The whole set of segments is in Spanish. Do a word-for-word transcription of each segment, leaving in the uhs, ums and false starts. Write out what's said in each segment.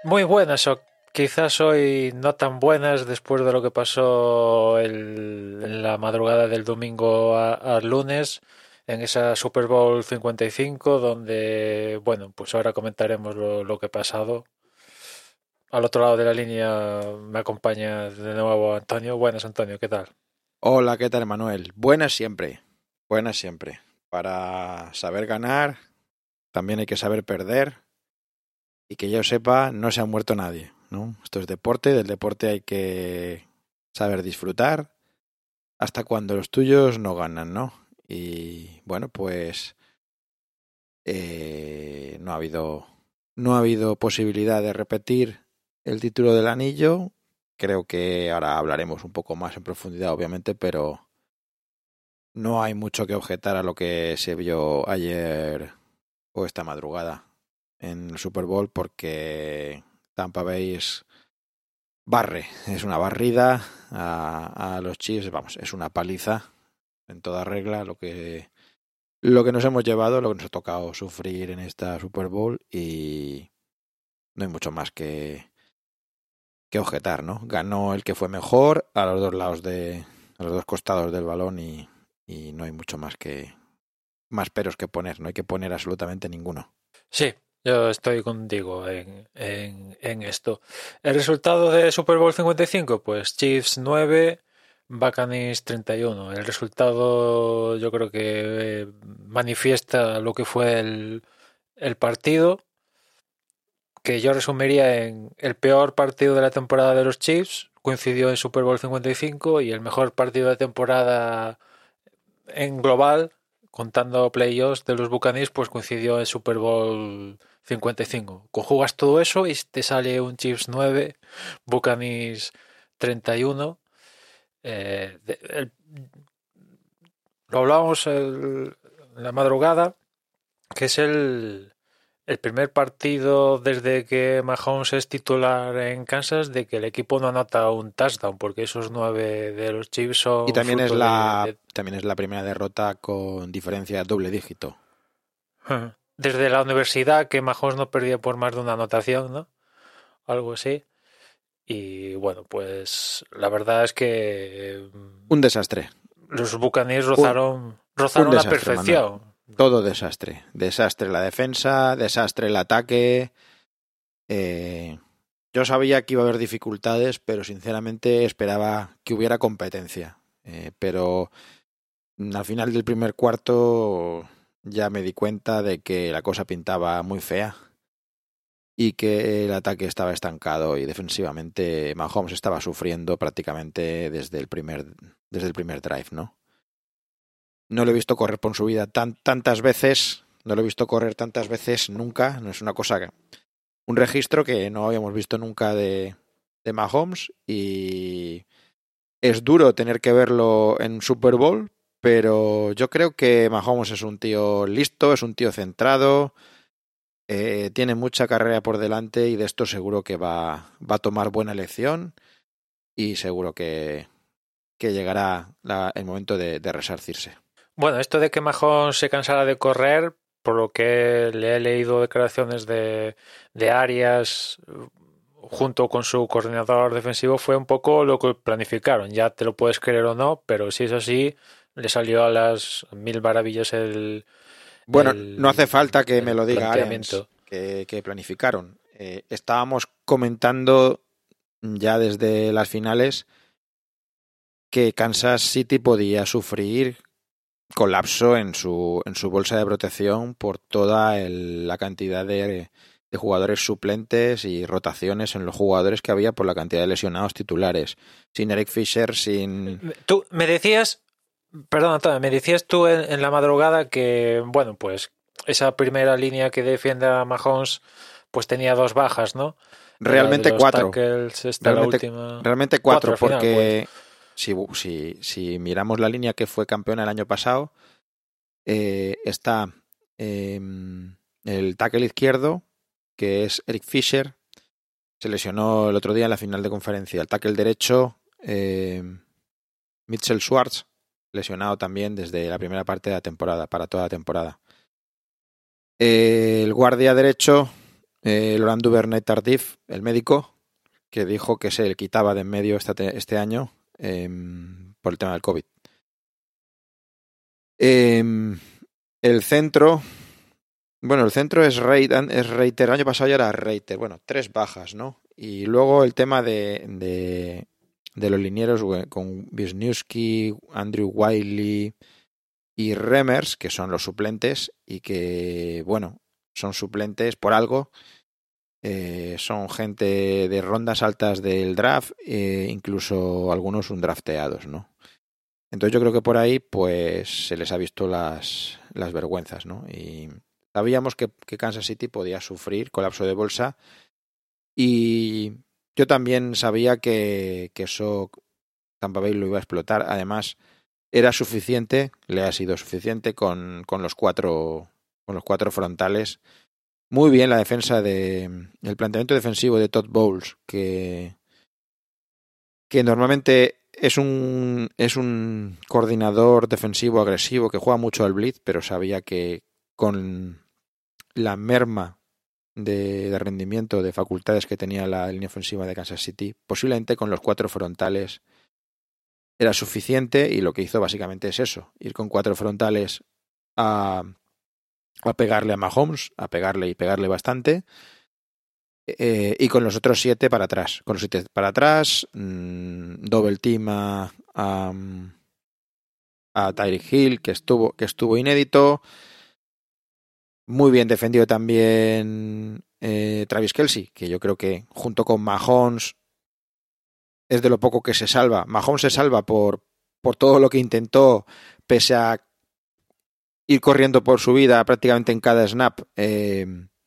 muy buenas o quizás hoy no tan buenas después de lo que pasó el- en la madrugada del domingo a- al lunes en esa Super Bowl cincuenta y cinco donde, bueno, pues ahora comentaremos lo, lo que ha pasado. Al otro lado de la línea me acompaña de nuevo Antonio. Buenas, Antonio, ¿qué tal? Hola, ¿qué tal, Manuel? Buenas siempre, buenas siempre. Para saber ganar, también hay que saber perder y que yo sepa, no se ha muerto nadie, ¿no? Esto es deporte, del deporte hay que saber disfrutar hasta cuando los tuyos no ganan, ¿no? Y bueno, pues eh, no ha habido, no ha habido posibilidad de repetir el título del anillo. Creo que ahora hablaremos un poco más en profundidad, obviamente, pero no hay mucho que objetar a lo que se vio ayer o esta madrugada en el Super Bowl porque Tampa Bay es barre, es una barrida a, a los Chiefs, vamos, es una paliza en toda regla lo que lo que nos hemos llevado, lo que nos ha tocado sufrir en esta Super Bowl y no hay mucho más que, que objetar, ¿no? Ganó el que fue mejor a los dos lados de a los dos costados del balón y, y no hay mucho más que, más peros que poner, no hay que poner absolutamente ninguno. Sí, yo estoy contigo en, en, en esto. El resultado de Super Bowl cincuenta y cinco, pues Chiefs nueve, Buccaneers treinta y uno. El resultado yo creo que eh, manifiesta lo que fue el, el partido, que yo resumiría en el peor partido de la temporada de los Chiefs, coincidió en Super Bowl cincuenta y cinco, y el mejor partido de temporada en global, contando playoffs de los Buccaneers, pues coincidió en Super Bowl cincuenta y cinco. Conjugas todo eso y te sale un Chiefs nueve, Buccaneers treinta y uno. Eh, de- el- lo hablábamos el- en la madrugada, que es el, el primer partido desde que Mahomes es titular en Kansas de que el equipo no anota un touchdown, porque esos nueve de los Chiefs Y son también es fruto de, la de también es la primera derrota con diferencia doble dígito. desde la universidad, que Mahomes no perdía por más de una anotación, ¿no? Algo así. Y bueno, pues la verdad es que Un desastre. mm, los Buccaneers Un, rozaron, un rozaron la desastre, Manuel. perfección. Todo desastre. Desastre la defensa, desastre el ataque. Eh, yo sabía que iba a haber dificultades, pero sinceramente esperaba que hubiera competencia. Eh, pero al final del primer cuarto ya me di cuenta de que la cosa pintaba muy fea y que el ataque estaba estancado y defensivamente Mahomes estaba sufriendo prácticamente desde el primer, desde el primer drive, ¿no? No lo he visto correr por su vida tan, tantas veces, no lo he visto correr tantas veces nunca, no es una cosa, un registro que no habíamos visto nunca de, de Mahomes y es duro tener que verlo en Super Bowl, pero yo creo que Mahomes es un tío listo, es un tío centrado, eh, tiene mucha carrera por delante y de esto seguro que va, va a tomar buena lección y seguro que, que llegará la, el momento de, de resarcirse. Bueno, esto de que Mahomes se cansara de correr, por lo que le he leído declaraciones de, de Arias junto con su coordinador defensivo, fue un poco lo que planificaron. Ya te lo puedes creer o no, pero si es así, le salió a las mil maravillas el, Bueno, no hace el, falta que me el lo diga Arians, planteamiento. que, que planificaron. Eh, estábamos comentando ya desde las finales que Kansas City podía sufrir colapso en su, en su bolsa de protección por toda el, la cantidad de, de jugadores suplentes y rotaciones en los jugadores que había por la cantidad de lesionados titulares. Sin Eric Fisher, sin... Tú me decías, perdón, Antonio, me decías tú en, en la madrugada que, bueno, pues esa primera línea que defiende a Mahomes, pues tenía dos bajas, ¿no? La de Realmente los cuatro. tackles, esta la Realmente, última. realmente Cuatro cuatro, al final, pues. porque si, si, si miramos la línea que fue campeona el año pasado, eh, está eh, el tackle izquierdo, que es Eric Fisher, se lesionó el otro día en la final de conferencia. El tackle derecho, eh, Mitchell Schwartz, lesionado también desde la primera parte de la temporada, para toda la temporada. Eh, el guardia derecho, eh, Laurent Duvernay-Tardif, el médico, que dijo que se le quitaba de en medio este, este año eh, por el tema del COVID. Eh, el centro, bueno, el centro es Reiter, es Reiter, el año pasado ya era Reiter, bueno, tres bajas, ¿no? Y luego el tema de, de, de los linieros con Wisniewski, Andrew Wiley y Remers, que son los suplentes y que, bueno, son suplentes por algo. Eh, son gente de rondas altas del draft, eh, incluso algunos un drafteados, ¿no? Entonces yo creo que por ahí pues se les ha visto las, las vergüenzas, ¿no? Y sabíamos que, que Kansas City podía sufrir colapso de bolsa y yo también sabía que, que eso Tampa Bay lo iba a explotar. Además era suficiente, le ha sido suficiente con, con los cuatro con los cuatro frontales. Muy bien la defensa de el planteamiento defensivo de Todd Bowles, que que normalmente es un es un coordinador defensivo agresivo que juega mucho al blitz, pero sabía que con la merma de, de rendimiento, de facultades que tenía la línea ofensiva de Kansas City, posiblemente con los cuatro frontales era suficiente, y lo que hizo básicamente es eso, ir con cuatro frontales a, a pegarle a Mahomes, a pegarle y pegarle bastante, eh, y con los otros siete para atrás, con los siete para atrás, mmm, double team a, a, a Tyreek Hill, que estuvo, que estuvo inédito, muy bien defendido también eh, Travis Kelce, que yo creo que junto con Mahomes es de lo poco que se salva. Mahomes se salva por, por todo lo que intentó, pese a ir corriendo por su vida prácticamente en cada snap. Eh,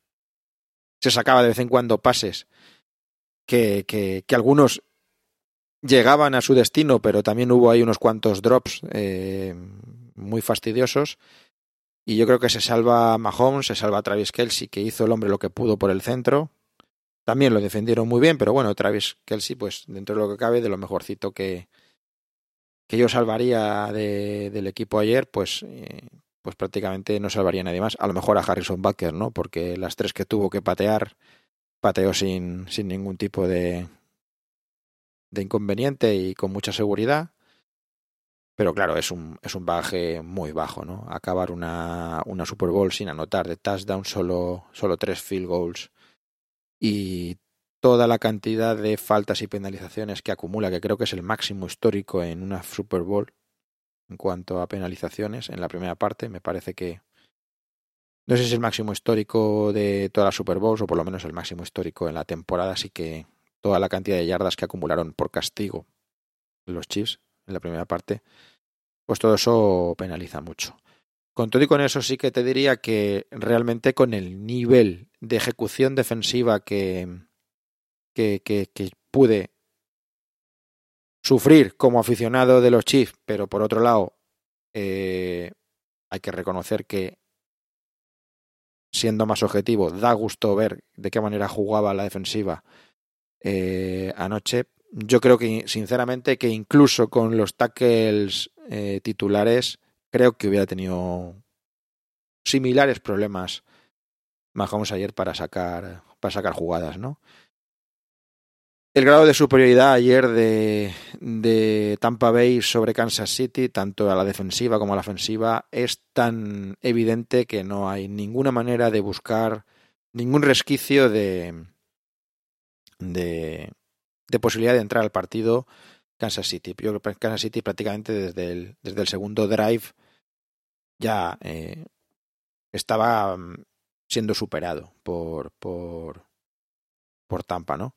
se sacaba de vez en cuando pases que, que, que algunos llegaban a su destino, pero también hubo ahí unos cuantos drops eh, muy fastidiosos. Y yo creo que se salva Mahomes, se salva Travis Kelce, que hizo el hombre lo que pudo por el centro. También lo defendieron muy bien, pero bueno, Travis Kelce, pues dentro de lo que cabe, de lo mejorcito que, que yo salvaría de, del equipo ayer, pues, eh, pues prácticamente no salvaría a nadie más. A lo mejor a Harrison Butker, ¿no? Porque las tres que tuvo que patear, pateó sin, sin ningún tipo de, de inconveniente y con mucha seguridad. Pero claro, es un, es un bagaje muy bajo, ¿no? Acabar una, una Super Bowl sin anotar de touchdown, solo, solo tres field goals y toda la cantidad de faltas y penalizaciones que acumula, que creo que es el máximo histórico en una Super Bowl en cuanto a penalizaciones en la primera parte. Me parece que no sé si es el máximo histórico de todas las Super Bowls o por lo menos el máximo histórico en la temporada, así que toda la cantidad de yardas que acumularon por castigo los Chiefs en la primera parte, pues todo eso penaliza mucho. Con todo y con eso sí que te diría que realmente con el nivel de ejecución defensiva que, que, que, que pude sufrir como aficionado de los Chiefs, pero por otro lado eh, hay que reconocer que, siendo más objetivo, da gusto ver de qué manera jugaba la defensiva eh, anoche. Yo creo que, sinceramente, que incluso con los tackles eh, titulares, creo que hubiera tenido similares problemas Mahomes ayer para sacar, para sacar jugadas, ¿no? El grado de superioridad ayer de, de Tampa Bay sobre Kansas City, tanto a la defensiva como a la ofensiva, es tan evidente que no hay ninguna manera de buscar ningún resquicio de, de, de posibilidad de entrar al partido Kansas City. Yo creo que Kansas City prácticamente desde el, desde el segundo drive ya eh, estaba siendo superado por, por, por Tampa, ¿no?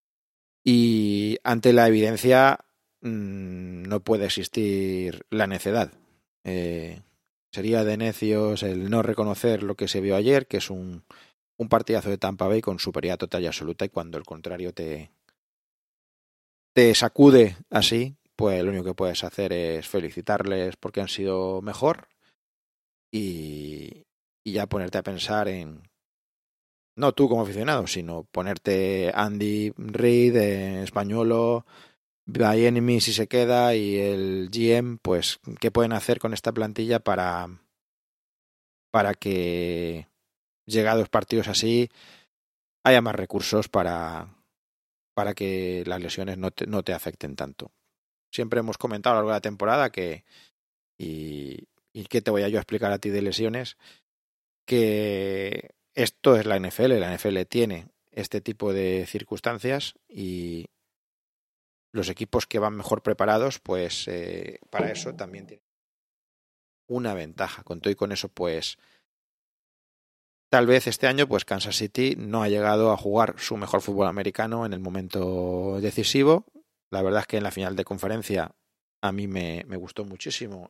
Y ante la evidencia mmm, no puede existir la necedad. Eh, sería de necios el no reconocer lo que se vio ayer, que es un, un partidazo de Tampa Bay con superioridad total y absoluta, y cuando el contrario te, te sacude así, pues lo único que puedes hacer es felicitarles porque han sido mejor y, y ya ponerte a pensar en, no tú como aficionado, sino ponerte Andy Reid, eh, Españolo, Bieniemy si se queda y el G M, pues qué pueden hacer con esta plantilla para, para que llegados partidos así haya más recursos para, para que las lesiones no te, no te afecten tanto. Siempre hemos comentado a lo largo de la temporada que, y, y qué te voy a yo a explicar a ti de lesiones, que esto es la N F L, la N F L tiene este tipo de circunstancias y los equipos que van mejor preparados, pues eh, para eso también tienen una ventaja. Con todo y con eso, pues tal vez este año, pues Kansas City no ha llegado a jugar su mejor fútbol americano en el momento decisivo. La verdad es que en la final de conferencia a mí me, me gustó muchísimo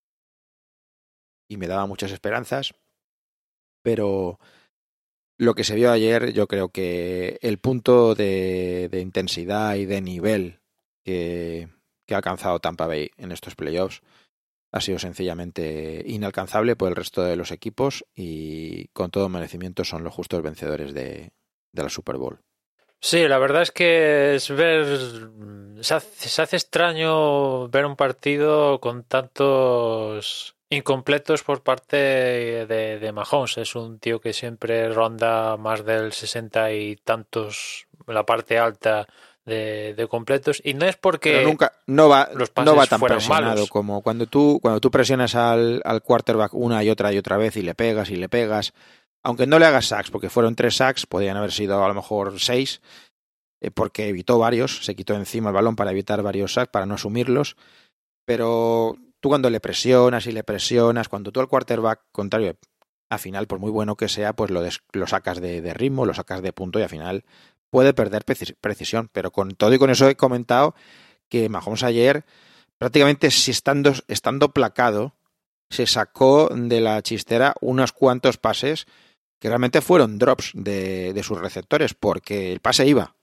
y me daba muchas esperanzas, pero lo que se vio ayer, yo creo que el punto de, de intensidad y de nivel que, que ha alcanzado Tampa Bay en estos playoffs ha sido sencillamente inalcanzable por el resto de los equipos y con todo merecimiento son los justos vencedores de, de la Super Bowl. Sí, la verdad es que es ver, se hace, se hace extraño ver un partido con tantos incompletos por parte de, de Mahomes. Es un tío que siempre ronda más del sesenta y tantos, la parte alta de, de completos, y no es porque pero nunca no va los pases no va tan fueran presionado malos. como cuando tú cuando tú presionas al, al quarterback una y otra y otra vez y le pegas y le pegas, aunque no le hagas sacks, porque fueron tres sacks, podrían haber sido a lo mejor seis, eh, porque evitó varios, se quitó encima el balón para evitar varios sacks, para no asumirlos, pero tú cuando le presionas y le presionas, cuando tú al quarterback contrario, al final, por muy bueno que sea, pues lo, des, lo sacas de, de ritmo, lo sacas de punto y al final puede perder precisión. Pero con todo y con eso he comentado que Mahomes ayer, prácticamente si estando, estando placado, se sacó de la chistera unos cuantos pases que realmente fueron drops de, de sus receptores, porque el pase iba.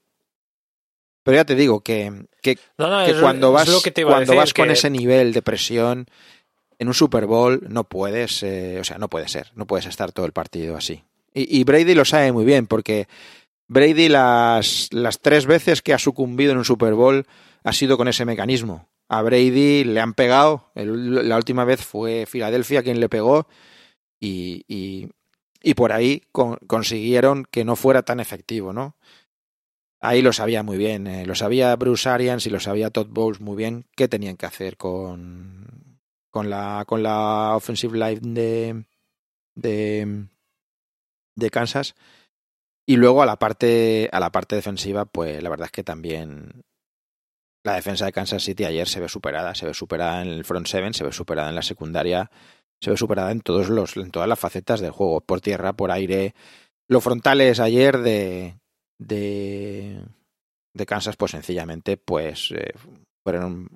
Pero ya te digo que, que, no, no, que es, cuando vas, es que cuando decir, vas con que... ese nivel de presión en un Super Bowl no puedes, eh, o sea, no puede ser, no puedes estar todo el partido así. Y, y Brady lo sabe muy bien, porque Brady las, las tres veces que ha sucumbido en un Super Bowl ha sido con ese mecanismo. A Brady le han pegado, el, la última vez fue Filadelfia quien le pegó y, y, y por ahí con, consiguieron que no fuera tan efectivo, ¿no? Ahí lo sabía muy bien, eh, lo sabía Bruce Arians y lo sabía Todd Bowles muy bien qué tenían que hacer con, con, la, con la offensive line de, de, de Kansas. Y luego a la parte a la parte defensiva, pues la verdad es que también la defensa de Kansas City ayer se ve superada, se ve superada en el front seven, se ve superada en la secundaria, se ve superada en todos los en todas las facetas del juego, por tierra, por aire. Los frontales ayer de de de Kansas, pues sencillamente pues eh, fueron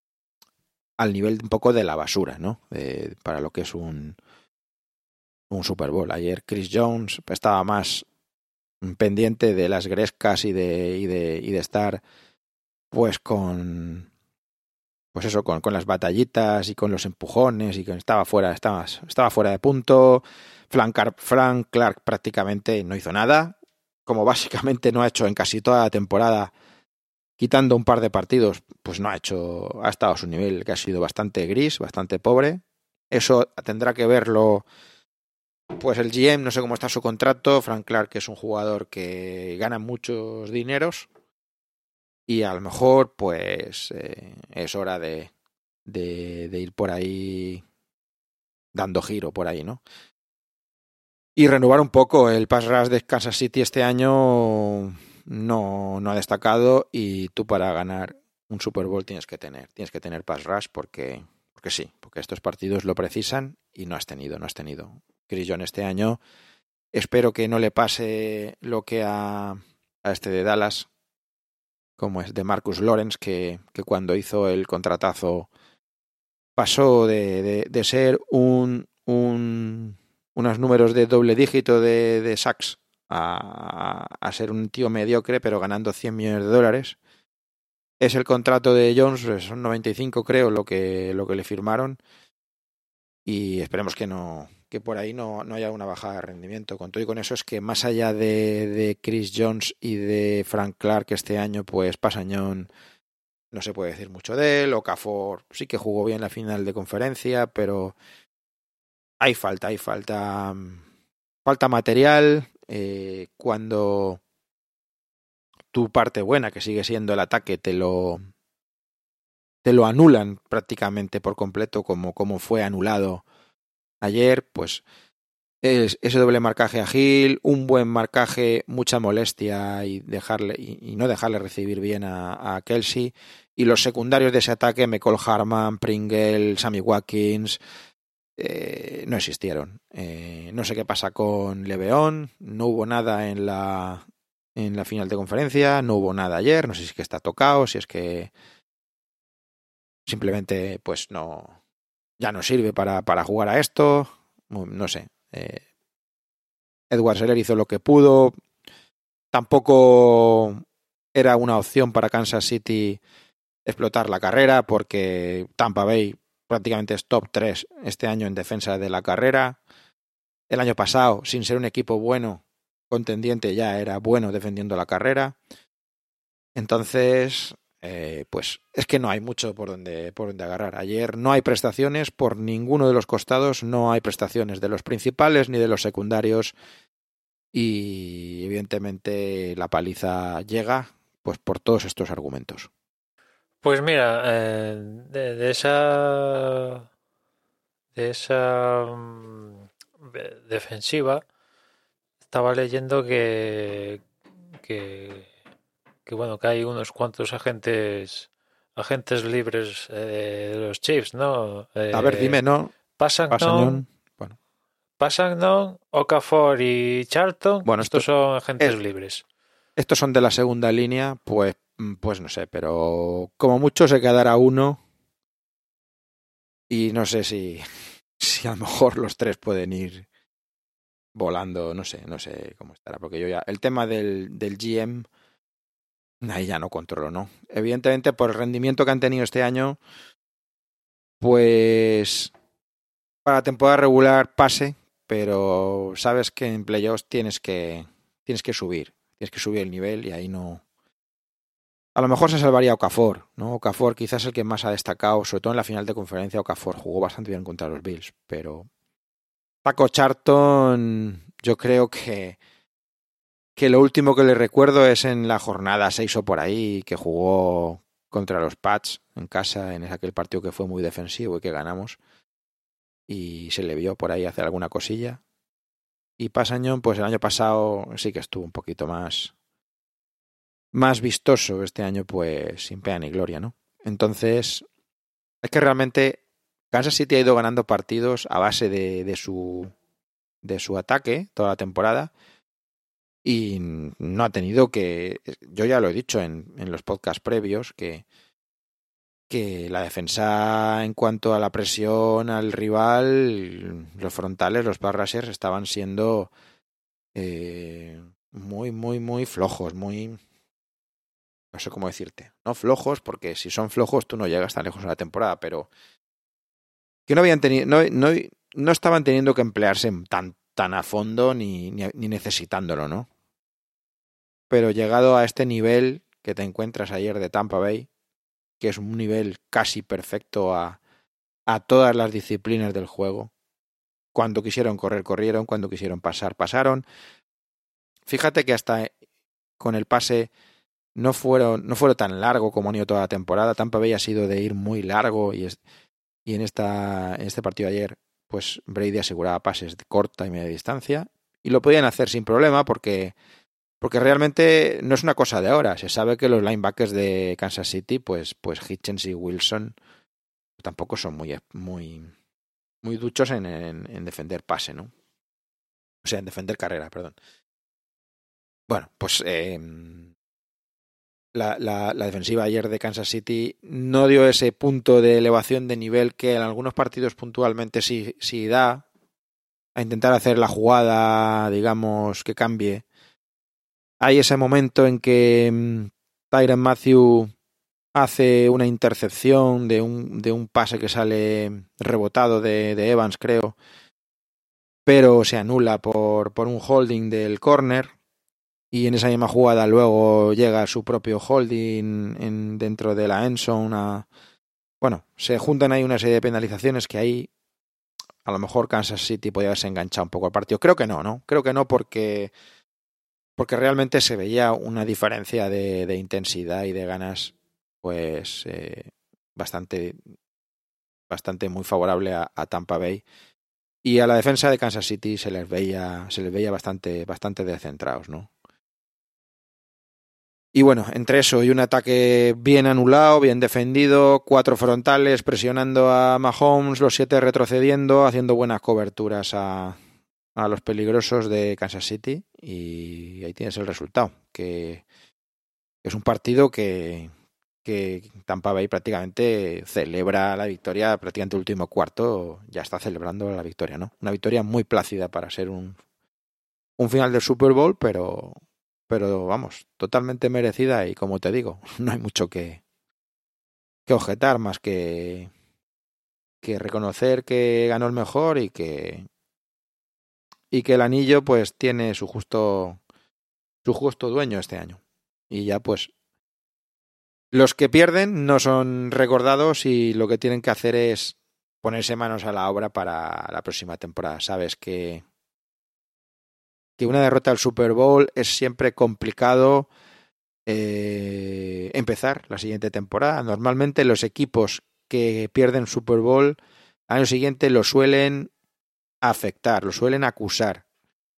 al nivel un poco de la basura, ¿no? Eh, para lo que es un un Super Bowl. Ayer Chris Jones estaba más pendiente de las grescas y de, y de, y de estar pues con pues eso, con, con las batallitas y con los empujones y que estaba fuera, estaba, estaba fuera de punto. Frank, Frank Clark prácticamente no hizo nada, como básicamente no ha hecho en casi toda la temporada, quitando un par de partidos, pues no ha hecho, ha estado a su nivel, que ha sido bastante gris, bastante pobre. Eso tendrá que verlo pues el G M, no sé cómo está su contrato. Frank Clark es un jugador que gana muchos dineros y a lo mejor pues eh, es hora de, de, de ir por ahí dando giro por ahí, ¿no? Y renovar un poco. El pass rush de Kansas City este año no, no ha destacado y tú para ganar un Super Bowl tienes que tener, tienes que tener pass rush porque, porque sí, porque estos partidos lo precisan y no has tenido, no has tenido. Chris Jones este año, espero que no le pase lo que a, a este de Dallas, como es de Marcus Lawrence, que, que cuando hizo el contratazo pasó de, de, de ser un, un unos números de doble dígito de, de sacks a, a ser un tío mediocre, pero ganando cien millones de dólares. Es el contrato de Jones, son noventa y cinco creo lo que, lo que le firmaron, y esperemos que no que por ahí no, no haya una bajada de rendimiento. Con todo y con eso es que más allá de, de Chris Jones y de Frank Clark este año, pues Pasañón no se puede decir mucho de él. Okafor sí que jugó bien la final de conferencia, pero hay falta, hay falta falta material. Eh, cuando tu parte buena, que sigue siendo el ataque, te lo te lo anulan prácticamente por completo, como, como fue anulado ayer, pues es, ese doble marcaje a Hill, un buen marcaje, mucha molestia y dejarle y, y no dejarle recibir bien a, a Kelsey, y los secundarios de ese ataque, McCall Harman, Pringle, Sammy Watkins, eh, no existieron. Eh, no sé qué pasa con LeBron, no hubo nada en la en la final de conferencia, no hubo nada ayer, no sé si es que está tocado, si es que simplemente pues no ya no sirve para, para jugar a esto, no sé. Eh, Edwards Helaire hizo lo que pudo, tampoco era una opción para Kansas City explotar la carrera, porque Tampa Bay prácticamente es top tres este año en defensa de la carrera. El año pasado, sin ser un equipo bueno, contendiente, ya era bueno defendiendo la carrera. Entonces, eh, pues es que no hay mucho por donde, por donde agarrar. Ayer no hay prestaciones por ninguno de los costados, no hay prestaciones de los principales ni de los secundarios, y evidentemente la paliza llega pues por todos estos argumentos. Pues mira, eh, de, de esa de esa um, defensiva estaba leyendo que, que que bueno, que hay unos cuantos agentes agentes libres eh, de los Chiefs, ¿no? Eh, A ver, dime, ¿no? Pasagnon, bueno. Pasagnon, Okafor y Charlton, Bueno, estos esto, son agentes es, libres. Estos son de la segunda línea, pues, pues no sé, pero como mucho se quedará uno, y no sé si, si a lo mejor los tres pueden ir volando, no sé, no sé cómo estará, porque yo ya, el tema del, del G M, ahí ya no controlo, ¿no? Evidentemente, por el rendimiento que han tenido este año, pues para temporada regular pase, pero sabes que en playoffs tienes que, tienes que subir, tienes que subir el nivel, y ahí no. A lo mejor se salvaría Okafor, ¿no? Okafor quizás el que más ha destacado, sobre todo en la final de conferencia. Okafor jugó bastante bien contra los Bills, pero Paco Charlton, yo creo que que lo último que le recuerdo es en la jornada seis o por ahí, que jugó contra los Pats en casa, en aquel partido que fue muy defensivo y que ganamos, y se le vio por ahí hacer alguna cosilla. Y Pasagnon, pues el año pasado sí que estuvo un poquito más más vistoso. Este año pues sin pena ni gloria, ¿no? Entonces es que realmente Kansas City ha ido ganando partidos a base de, de su de su ataque toda la temporada, y no ha tenido que, yo ya lo he dicho en, en los podcasts previos, que que la defensa en cuanto a la presión al rival, los frontales, los pass rushers estaban siendo eh, muy, muy, muy flojos, muy, no sé cómo decirte, no flojos, porque si son flojos tú no llegas tan lejos en la temporada, pero que no habían tenido, no, no, no estaban teniendo que emplearse tan, tan a fondo ni, ni, ni necesitándolo, ¿no? Pero llegado a este nivel que te encuentras ayer de Tampa Bay, que es un nivel casi perfecto a, a todas las disciplinas del juego, cuando quisieron correr, corrieron, cuando quisieron pasar, pasaron. Fíjate que hasta con el pase no fueron, no fueron tan largo como han ido toda la temporada. Tampa Bay ha sido de ir muy largo, y, es, y en, esta, en este partido de ayer, pues Brady aseguraba pases de corta y media distancia, y lo podían hacer sin problema, porque, porque realmente no es una cosa de ahora. Se sabe que los linebackers de Kansas City, pues, pues Hitchens y Wilson, tampoco son muy, muy, muy duchos en, en, en defender pase, ¿no? O sea, en defender carrera, perdón. Bueno, pues eh, la, la, la defensiva ayer de Kansas City no dio ese punto de elevación de nivel que en algunos partidos puntualmente sí, sí da, a intentar hacer la jugada, digamos, que cambie. Hay ese momento en que um, Tyrann Mathieu hace una intercepción de un, de un pase que sale rebotado de, de Evans, creo, pero se anula por, por un holding del corner, y en esa misma jugada luego llega su propio holding en, dentro de la endzone. A, bueno, se juntan ahí una serie de penalizaciones que ahí a lo mejor Kansas City podría haberse enganchado un poco al partido. Creo que no, ¿no? Creo que no, porque porque realmente se veía una diferencia de, de intensidad y de ganas pues eh, bastante bastante muy favorable a, a Tampa Bay, y a la defensa de Kansas City se les veía se les veía bastante bastante descentrados, ¿no? Y bueno, entre eso y un ataque bien anulado, bien defendido, cuatro frontales presionando a Mahomes, los siete retrocediendo, haciendo buenas coberturas a, a los peligrosos de Kansas City, y ahí tienes el resultado, que es un partido que, que Tampa Bay prácticamente celebra la victoria, prácticamente el último cuarto ya está celebrando la victoria, ¿no? Una victoria muy plácida para ser un, un final del Super Bowl, pero... pero vamos, totalmente merecida, y como te digo, no hay mucho que, que objetar más que, que reconocer que ganó el mejor y que y que el anillo pues tiene su justo su justo dueño este año. Y ya pues los que pierden no son recordados, y lo que tienen que hacer es ponerse manos a la obra para la próxima temporada. Sabes que que una derrota al Super Bowl es siempre complicado eh, empezar la siguiente temporada. Normalmente los equipos que pierden Super Bowl al año siguiente lo suelen afectar, lo suelen acusar.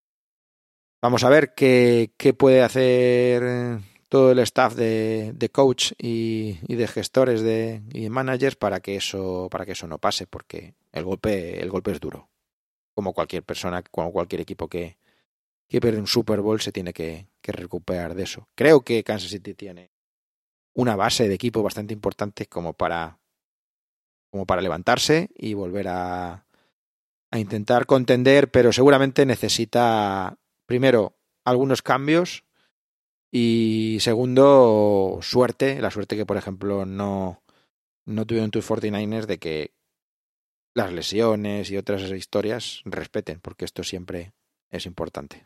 Vamos a ver qué, qué puede hacer todo el staff de, de coach y, y de gestores de, y de managers para que eso para que eso no pase, porque el golpe el golpe es duro. Como cualquier persona, como cualquier equipo que que pierde un Super Bowl se tiene que, que recuperar de eso. Creo que Kansas City tiene una base de equipo bastante importante como para como para levantarse y volver a, a intentar contender, pero seguramente necesita, primero, algunos cambios, y segundo, suerte, la suerte que, por ejemplo, no, no tuvieron tus cuarenta y nueve ers, de que las lesiones y otras historias respeten, porque esto siempre es importante.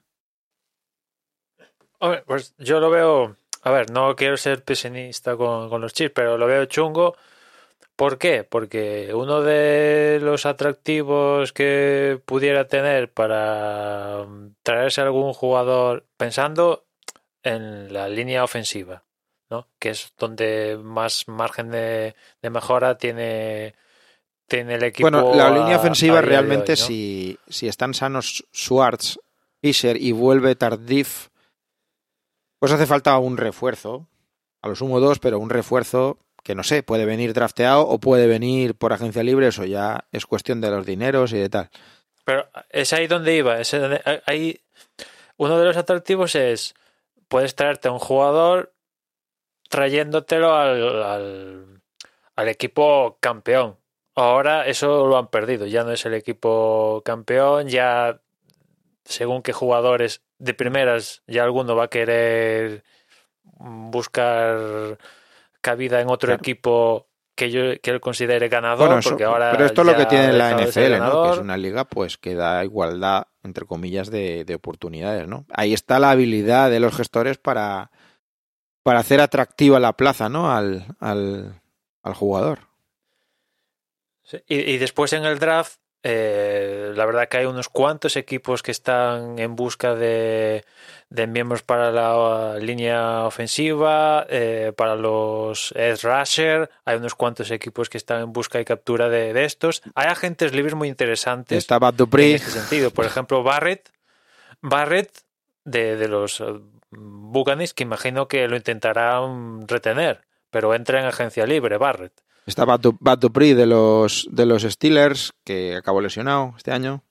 Hombre, pues yo lo veo, a ver, no quiero ser pesimista con, con los Chiefs, pero lo veo chungo. ¿Por qué? Porque uno de los atractivos que pudiera tener para traerse algún jugador, pensando en la línea ofensiva, ¿no? Que es donde más margen de, de mejora tiene, tiene el equipo. Bueno, la línea a, ofensiva a realmente, hoy, ¿no? si, si están sanos Schwartz, Fisher y vuelve Tardif, pues hace falta un refuerzo, a lo sumo dos, pero un refuerzo que no sé, puede venir drafteado o puede venir por agencia libre, eso ya es cuestión de los dineros y de tal. Pero es ahí donde iba, es donde, ahí uno de los atractivos es, puedes traerte a un jugador trayéndotelo al, al, al equipo campeón. Ahora eso lo han perdido, ya no es el equipo campeón, ya según qué jugadores de primeras, ya alguno va a querer buscar cabida en otro claro. equipo que yo que él considere ganador, bueno, eso, porque ahora pero esto es lo que tiene la N F L, ¿no? Que es una liga pues que da igualdad, entre comillas, de, de oportunidades, ¿no? Ahí está la habilidad de los gestores para, para hacer atractiva la plaza, ¿no? Al, al, al jugador. Sí, y, y después en el draft, eh, la verdad que hay unos cuantos equipos que están en busca de, de miembros para la línea ofensiva, eh, para los edge rusher. Hay unos cuantos equipos que están en busca y captura de, de estos. Hay agentes libres muy interesantes. Está Bud Dupree. En este sentido. Por ejemplo, Barrett, Barrett de, de los uh, Buccaneers, que imagino que lo intentarán retener, pero entra en agencia libre, Barrett. Está Bud Dupree de los, de los Steelers, que acabó lesionado este año.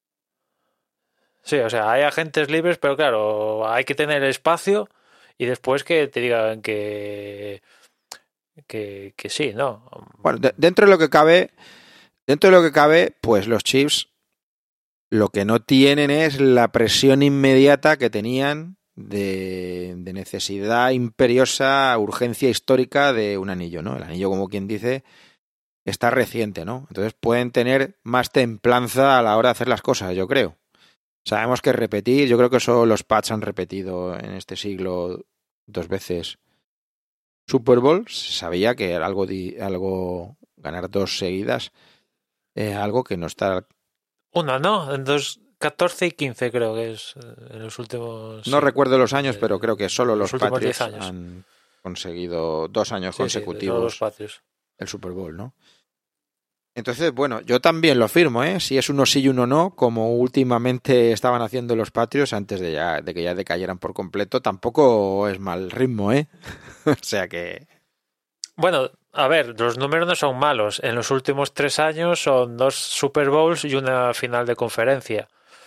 Sí, o sea, hay agentes libres, pero claro, hay que tener espacio y después que te digan que que, que sí, ¿no? Bueno, de, dentro de lo que cabe, dentro de lo que cabe, pues los Chiefs lo que no tienen es la presión inmediata que tenían de, de necesidad imperiosa, urgencia histórica de un anillo, ¿no? El anillo, como quien dice, está reciente, ¿no? Entonces pueden tener más templanza a la hora de hacer las cosas, yo creo. Sabemos que repetir, yo creo que eso los Pats han repetido en este siglo dos veces Super Bowl. Se sabía que era algo, algo ganar dos seguidas, eh, algo que no está... Una, ¿no? En dos, catorce y quince creo que es en los últimos... No sí, recuerdo los años, eh, pero creo que solo los, los últimos Patriots diez años. han conseguido dos años Sí, sí, consecutivos solo los Patriots. el Super Bowl, ¿no? Entonces, bueno, yo también lo firmo, ¿eh? Si es uno sí y uno no, como últimamente estaban haciendo los Patriots antes de, ya, de que ya decayeran por completo, tampoco es mal ritmo, ¿eh? O sea que... Bueno, a ver, los números no son malos. En los últimos tres años son dos Super Bowls y una final de conferencia.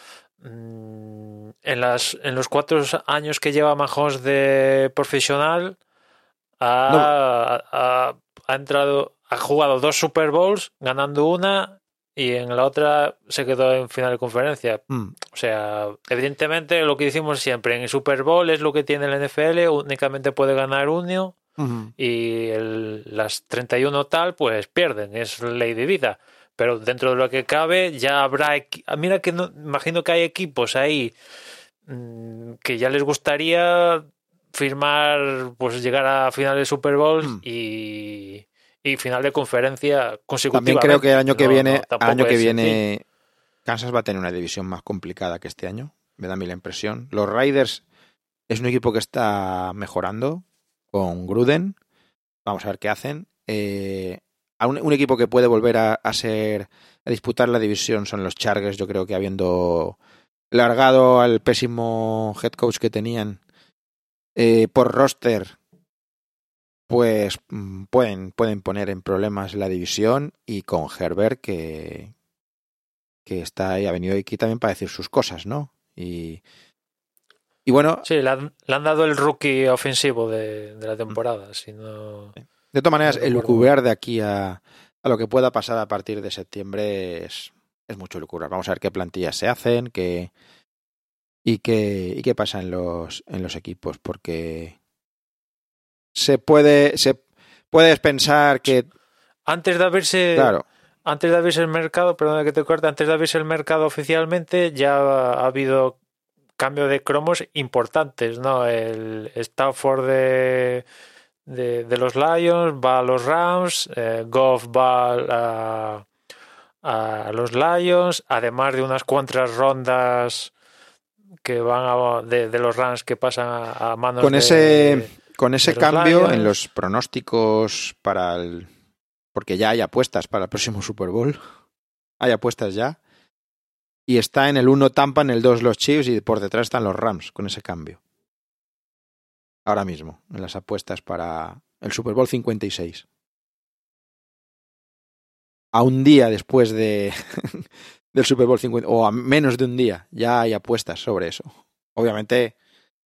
En, las, en los cuatro años que lleva Mahomes de profesional, ha, No, ha, ha entrado, ha jugado dos Super Bowls, ganando una, y en la otra se quedó en final de conferencia. mm, O sea, evidentemente lo que decimos siempre, en el Super Bowl es lo que tiene la N F L, únicamente puede ganar uno, mm, y el, las treinta y uno tal, pues pierden, es ley de vida. Pero dentro de lo que cabe ya habrá... Mira que no, imagino que hay equipos ahí mmm, que ya les gustaría firmar, pues llegar a final de Super Bowl mm. y, y final de conferencia También consecutivamente. creo que el año que no, viene, no, el año que viene sencillo. Kansas va a tener una división más complicada que este año, me da a mí la impresión. Los Raiders es un equipo que está mejorando con Gruden. Vamos a ver qué hacen. Eh, a un, un equipo que puede volver a, a ser a disputar la división son los Chargers. Yo creo que habiendo largado al pésimo head coach que tenían eh, por roster, pues pueden, pueden poner en problemas la división, y con Herbert que, que está ahí, ha venido aquí también para decir sus cosas, ¿no? Y, y bueno... Sí, le han, le han dado el rookie ofensivo de, de la temporada, si no... De todas maneras, no el recuerdo. lucubear de aquí a, a lo que pueda pasar a partir de septiembre es, es mucho lucubear. Vamos a ver qué plantillas se hacen, qué, y qué, y qué pasa en los, en los equipos, porque se puede, se puedes pensar que... Antes de abrirse... Claro. Antes de abrirse el mercado, perdona que te corte, antes de abrirse el mercado oficialmente ya ha habido cambio de cromos importantes, ¿no? El Stafford de, de, de los Lions va a los Rams, eh, Goff va a, a los Lions, además de unas cuantas rondas que van a, de, de los Rams que pasan a, a manos con de... ese, con ese de los cambio Lions. En los pronósticos para el... Porque ya hay apuestas para el próximo Super Bowl. Hay apuestas ya. Y está en el uno Tampa, en el dos los Chiefs, y por detrás están los Rams con ese cambio. Ahora mismo, en las apuestas para el Super Bowl cincuenta y seis. A un día después de del Super Bowl cincuenta, o a menos de un día, ya hay apuestas sobre eso. Obviamente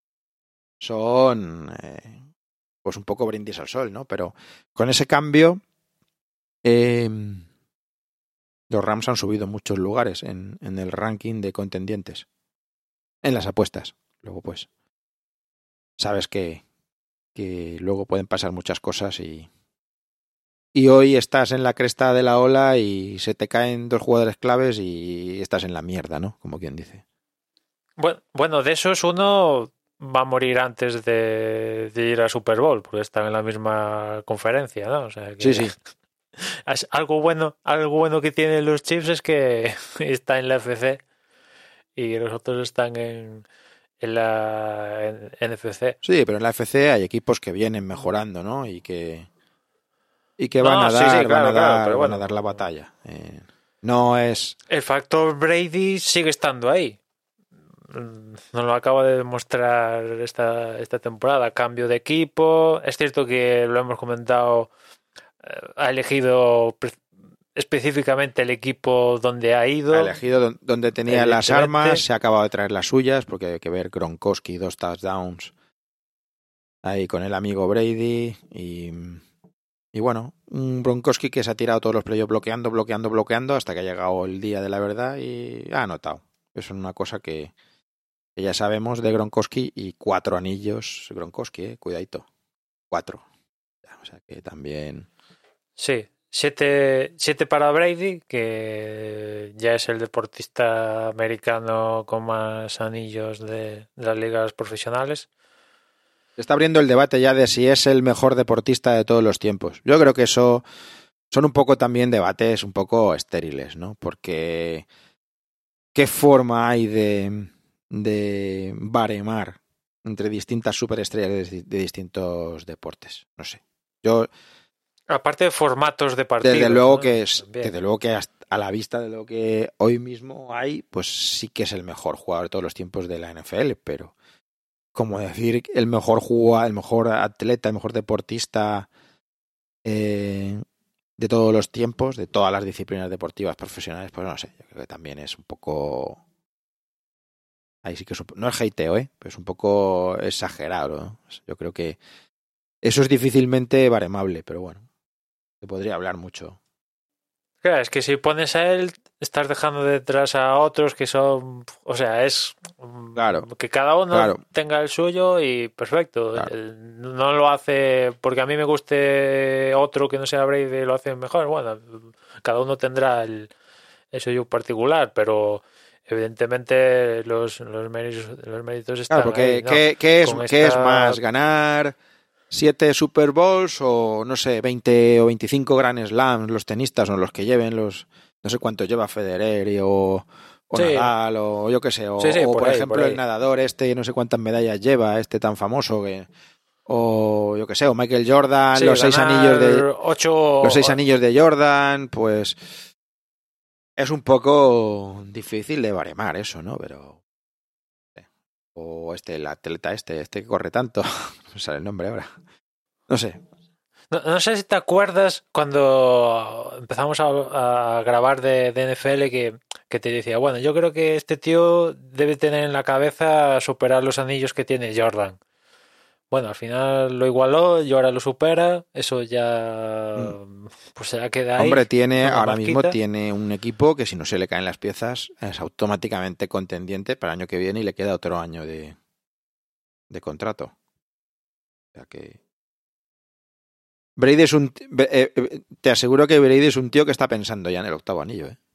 son eh, pues un poco brindis al sol, ¿no? Pero con ese cambio eh, los Rams han subido muchos lugares en, en el ranking de contendientes, en las apuestas. Luego pues sabes que, que luego pueden pasar muchas cosas, y y hoy estás en la cresta de la ola y se te caen dos jugadores claves y estás en la mierda, ¿no? Como quien dice. Bueno, bueno, de esos uno va a morir antes de, de ir a Super Bowl, porque están en la misma conferencia, ¿no? O sea que... Sí, sí. Algo bueno, algo bueno que tienen los Chiefs es que está en la F C y los otros están en, en la en N F C. Sí, pero en la F C hay equipos que vienen mejorando, ¿no? Y que y que No, van a sí, dar, sí, claro, van a claro, dar, pero van bueno, a dar la batalla. Eh, no es. el factor Brady sigue estando ahí. Nos lo acaba de demostrar esta, esta temporada. Cambio de equipo. Es cierto que lo hemos comentado. Eh, ha elegido específicamente el equipo donde ha ido. Ha elegido donde tenía las armas, se ha acabado de traer las suyas, porque hay que ver Gronkowski, dos touchdowns ahí con el amigo Brady, y, y bueno, un Gronkowski que se ha tirado todos los playoffs bloqueando, bloqueando, bloqueando, hasta que ha llegado el día de la verdad y ha anotado. Eso es una cosa que, que ya sabemos de Gronkowski, y cuatro anillos Gronkowski, eh, cuidadito, cuatro. O sea que también... Sí. Siete, siete para Brady, que ya es el deportista americano con más anillos de, de las ligas profesionales. Se está abriendo el debate ya de si es el mejor deportista de todos los tiempos. Yo creo que eso son un poco también debates un poco estériles, ¿no? Porque qué forma hay de, de baremar entre distintas superestrellas de, de distintos deportes. No sé. Yo aparte de formatos de partidos, desde luego ¿no? que es, También. desde luego que hasta a la vista de lo que hoy mismo hay, pues sí que es el mejor jugador de todos los tiempos de la N F L, pero como decir el mejor jugador, el mejor atleta, el mejor deportista eh, de todos los tiempos, de todas las disciplinas deportivas profesionales, pues no sé, yo creo que también es un poco... Ahí sí que es un... no es hateo, ¿eh? Pero es un poco exagerado, ¿no? Yo creo que eso es difícilmente baremable, pero bueno, se podría hablar mucho. Claro, es que si pones a él, estás dejando detrás a otros que son, o sea, es claro, que cada uno claro. tenga el suyo y perfecto. Claro. El, no lo hace porque a mí me guste otro que no sea Brady, lo hace mejor. Bueno, cada uno tendrá el, el suyo particular, pero evidentemente los, los, méritos, los méritos están claro, porque ahí, ¿no? ¿qué, qué, es, Con ¿qué esta... es más? ¿Ganar siete Super Bowls o, no sé, veinte o veinticinco Grand Slams los tenistas o los que lleven los... No sé cuánto lleva Federer y, o, o Sí. Nadal o yo qué sé. O, Sí, sí, o por por ahí, ejemplo por ahí. el nadador este, no sé cuántas medallas lleva, este tan famoso que... O yo qué sé, o Michael Jordan, Sí, los seis anillos de... ocho... Los seis anillos de Jordan, pues... Es un poco difícil de baremar eso, ¿no? Pero... O este, el atleta este, este que corre tanto. No me sale el nombre ahora. No sé. No, no sé si te acuerdas cuando empezamos a, a grabar de, de N F L que, que te decía, bueno, yo creo que este tío debe tener en la cabeza superar los anillos que tiene Jordan. Bueno, al final lo igualó y ahora lo supera. Eso ya pues ya queda ahí. Hombre, tiene, una ahora marquita. mismo tiene un equipo que si no se le caen las piezas es automáticamente contendiente para el año que viene y le queda otro año de, de contrato. O sea que... Brady es un... Eh, eh, te aseguro que Brady es un tío que está pensando ya en el octavo anillo, ¿eh?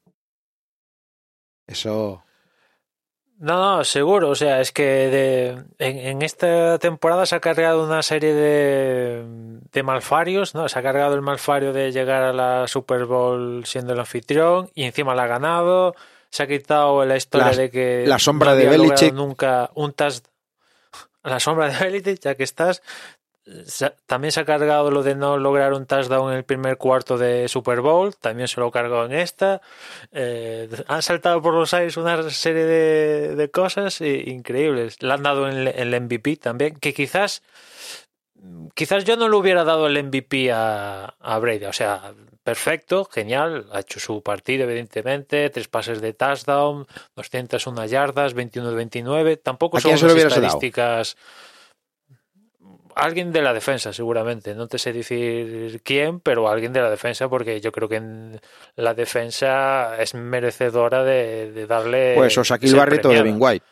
Eso... No, no, seguro. O sea, es que de, en, en esta temporada se ha cargado una serie de, de malfarios, ¿no? Se ha cargado el malfario de llegar a la Super Bowl siendo el anfitrión y encima la ha ganado. Se ha quitado la historia la, de que la sombra no había de logrado Belichick. nunca un touchdown. La sombra de Belichick, ya que estás. Se, también se ha cargado lo de no lograr un touchdown en el primer cuarto de Super Bowl, también se lo ha cargado en esta. Eh, han saltado por los aires una serie de, de cosas eh, increíbles. Le han dado el, el M V P también, que quizás quizás yo no le hubiera dado el M V P a, a Brady, o sea, perfecto, genial, ha hecho su partido evidentemente, tres pases de touchdown, doscientas una yardas, veintiuno de veintinueve, tampoco ¿A son quién se lo unas hubieras estadísticas... Dado? Alguien de la defensa, seguramente. No te sé decir quién, pero alguien de la defensa, porque yo creo que en la defensa es merecedora de, de darle. Pues o Shaquille Barrett o Devin White.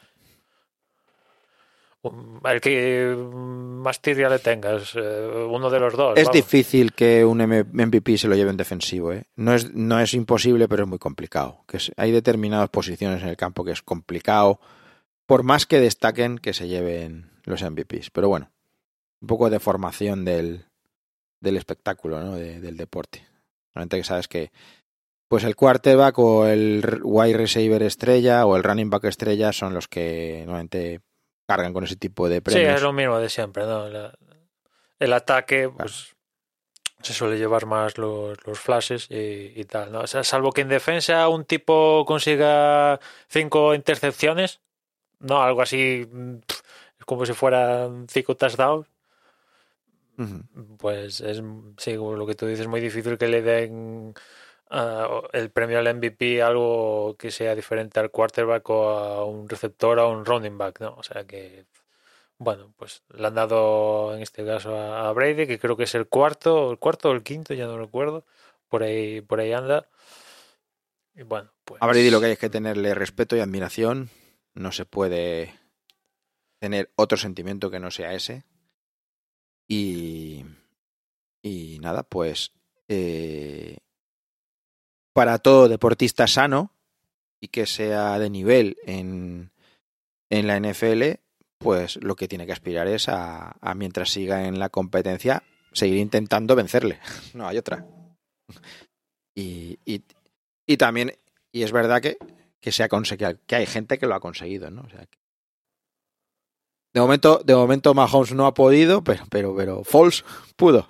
El que más tirria le tengas, uno de los dos. Es vamos. difícil que un M V P se lo lleve en defensivo, ¿eh? No es, no es imposible, pero es muy complicado. Que es, hay determinadas posiciones en el campo que es complicado, por más que destaquen que se lleven los M V Ps. Pero bueno. Un poco de formación del, del espectáculo, ¿no? De, del deporte. Realmente que sabes que pues el quarterback o el wide receiver estrella o el running back estrella son los que normalmente cargan con ese tipo de premios. Sí, es lo mismo de siempre, ¿no? La, el ataque, pues claro. Se suele llevar más los, los flashes y, y tal, ¿no? O sea, salvo que en defensa un tipo consiga cinco intercepciones, ¿no? Algo así, pff, como si fueran cinco touchdowns. Pues es, sí, lo que tú dices, muy difícil que le den uh, el premio al M V P a algo que sea diferente al quarterback o a un receptor o a un running back, ¿no? O sea que, bueno, pues le han dado en este caso a, a Brady, que creo que es el cuarto, el cuarto o el quinto, ya no recuerdo, por ahí, por ahí anda. Y bueno, pues... A Brady lo que hay es que tenerle respeto y admiración, no se puede tener otro sentimiento que no sea ese. Y, y nada, pues eh, para todo deportista sano y que sea de nivel en, en la N F L, pues lo que tiene que aspirar es a, a mientras siga en la competencia, seguir intentando vencerle. No hay otra. Y, y, y también, y es verdad que, que se ha conseguido, que hay gente que lo ha conseguido, ¿no? O sea, que de momento, de momento Mahomes no ha podido, pero, pero, pero Foles pudo.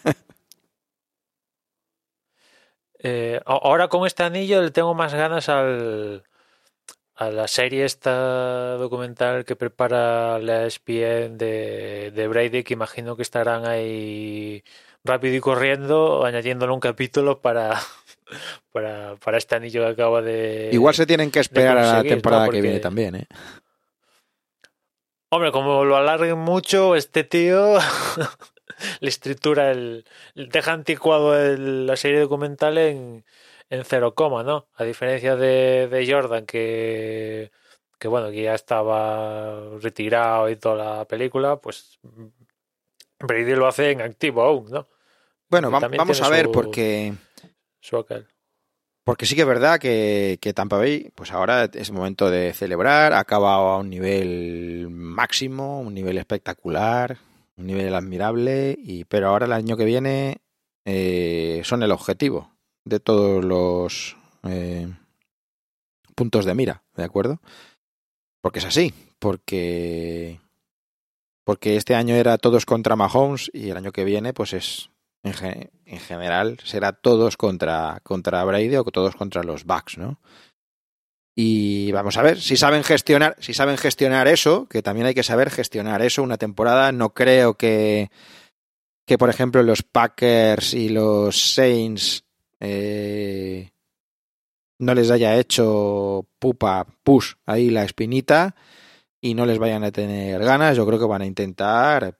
eh, ahora con este anillo le tengo más ganas al, a la serie esta documental que prepara la E S P N de, de Brady, que imagino que estarán ahí rápido y corriendo, añadiéndole un capítulo para, para, para este anillo que acaba de Igual se tienen que esperar a la temporada ¿no? Porque, que viene también, ¿eh? Hombre, como lo alarguen mucho, este tío le estructura el... deja anticuado el, la serie documental en, en cero coma, ¿no? A diferencia de, de Jordan, que, que bueno, que ya estaba retirado y toda la película, pues Brady lo hace en activo aún, ¿no? Bueno, Que va, también vamos tiene a ver, su, porque... su aquel. Porque sí que es verdad que, que Tampa Bay, pues ahora es momento de celebrar, ha acabado a un nivel máximo, un nivel espectacular, un nivel admirable, y pero ahora el año que viene eh, son el objetivo de todos los eh, puntos de mira, ¿de acuerdo? Porque es así, porque porque este año era todos contra Mahomes y el año que viene pues es en, ge- en general será todos contra contra Brady o todos contra los Bucks, ¿no? Y vamos a ver si saben gestionar, si saben gestionar eso, que también hay que saber gestionar eso una temporada. No creo que, que por ejemplo, los Packers y los Saints eh, no les haya hecho pupa, push ahí la espinita y no les vayan a tener ganas. Yo creo que van a intentar,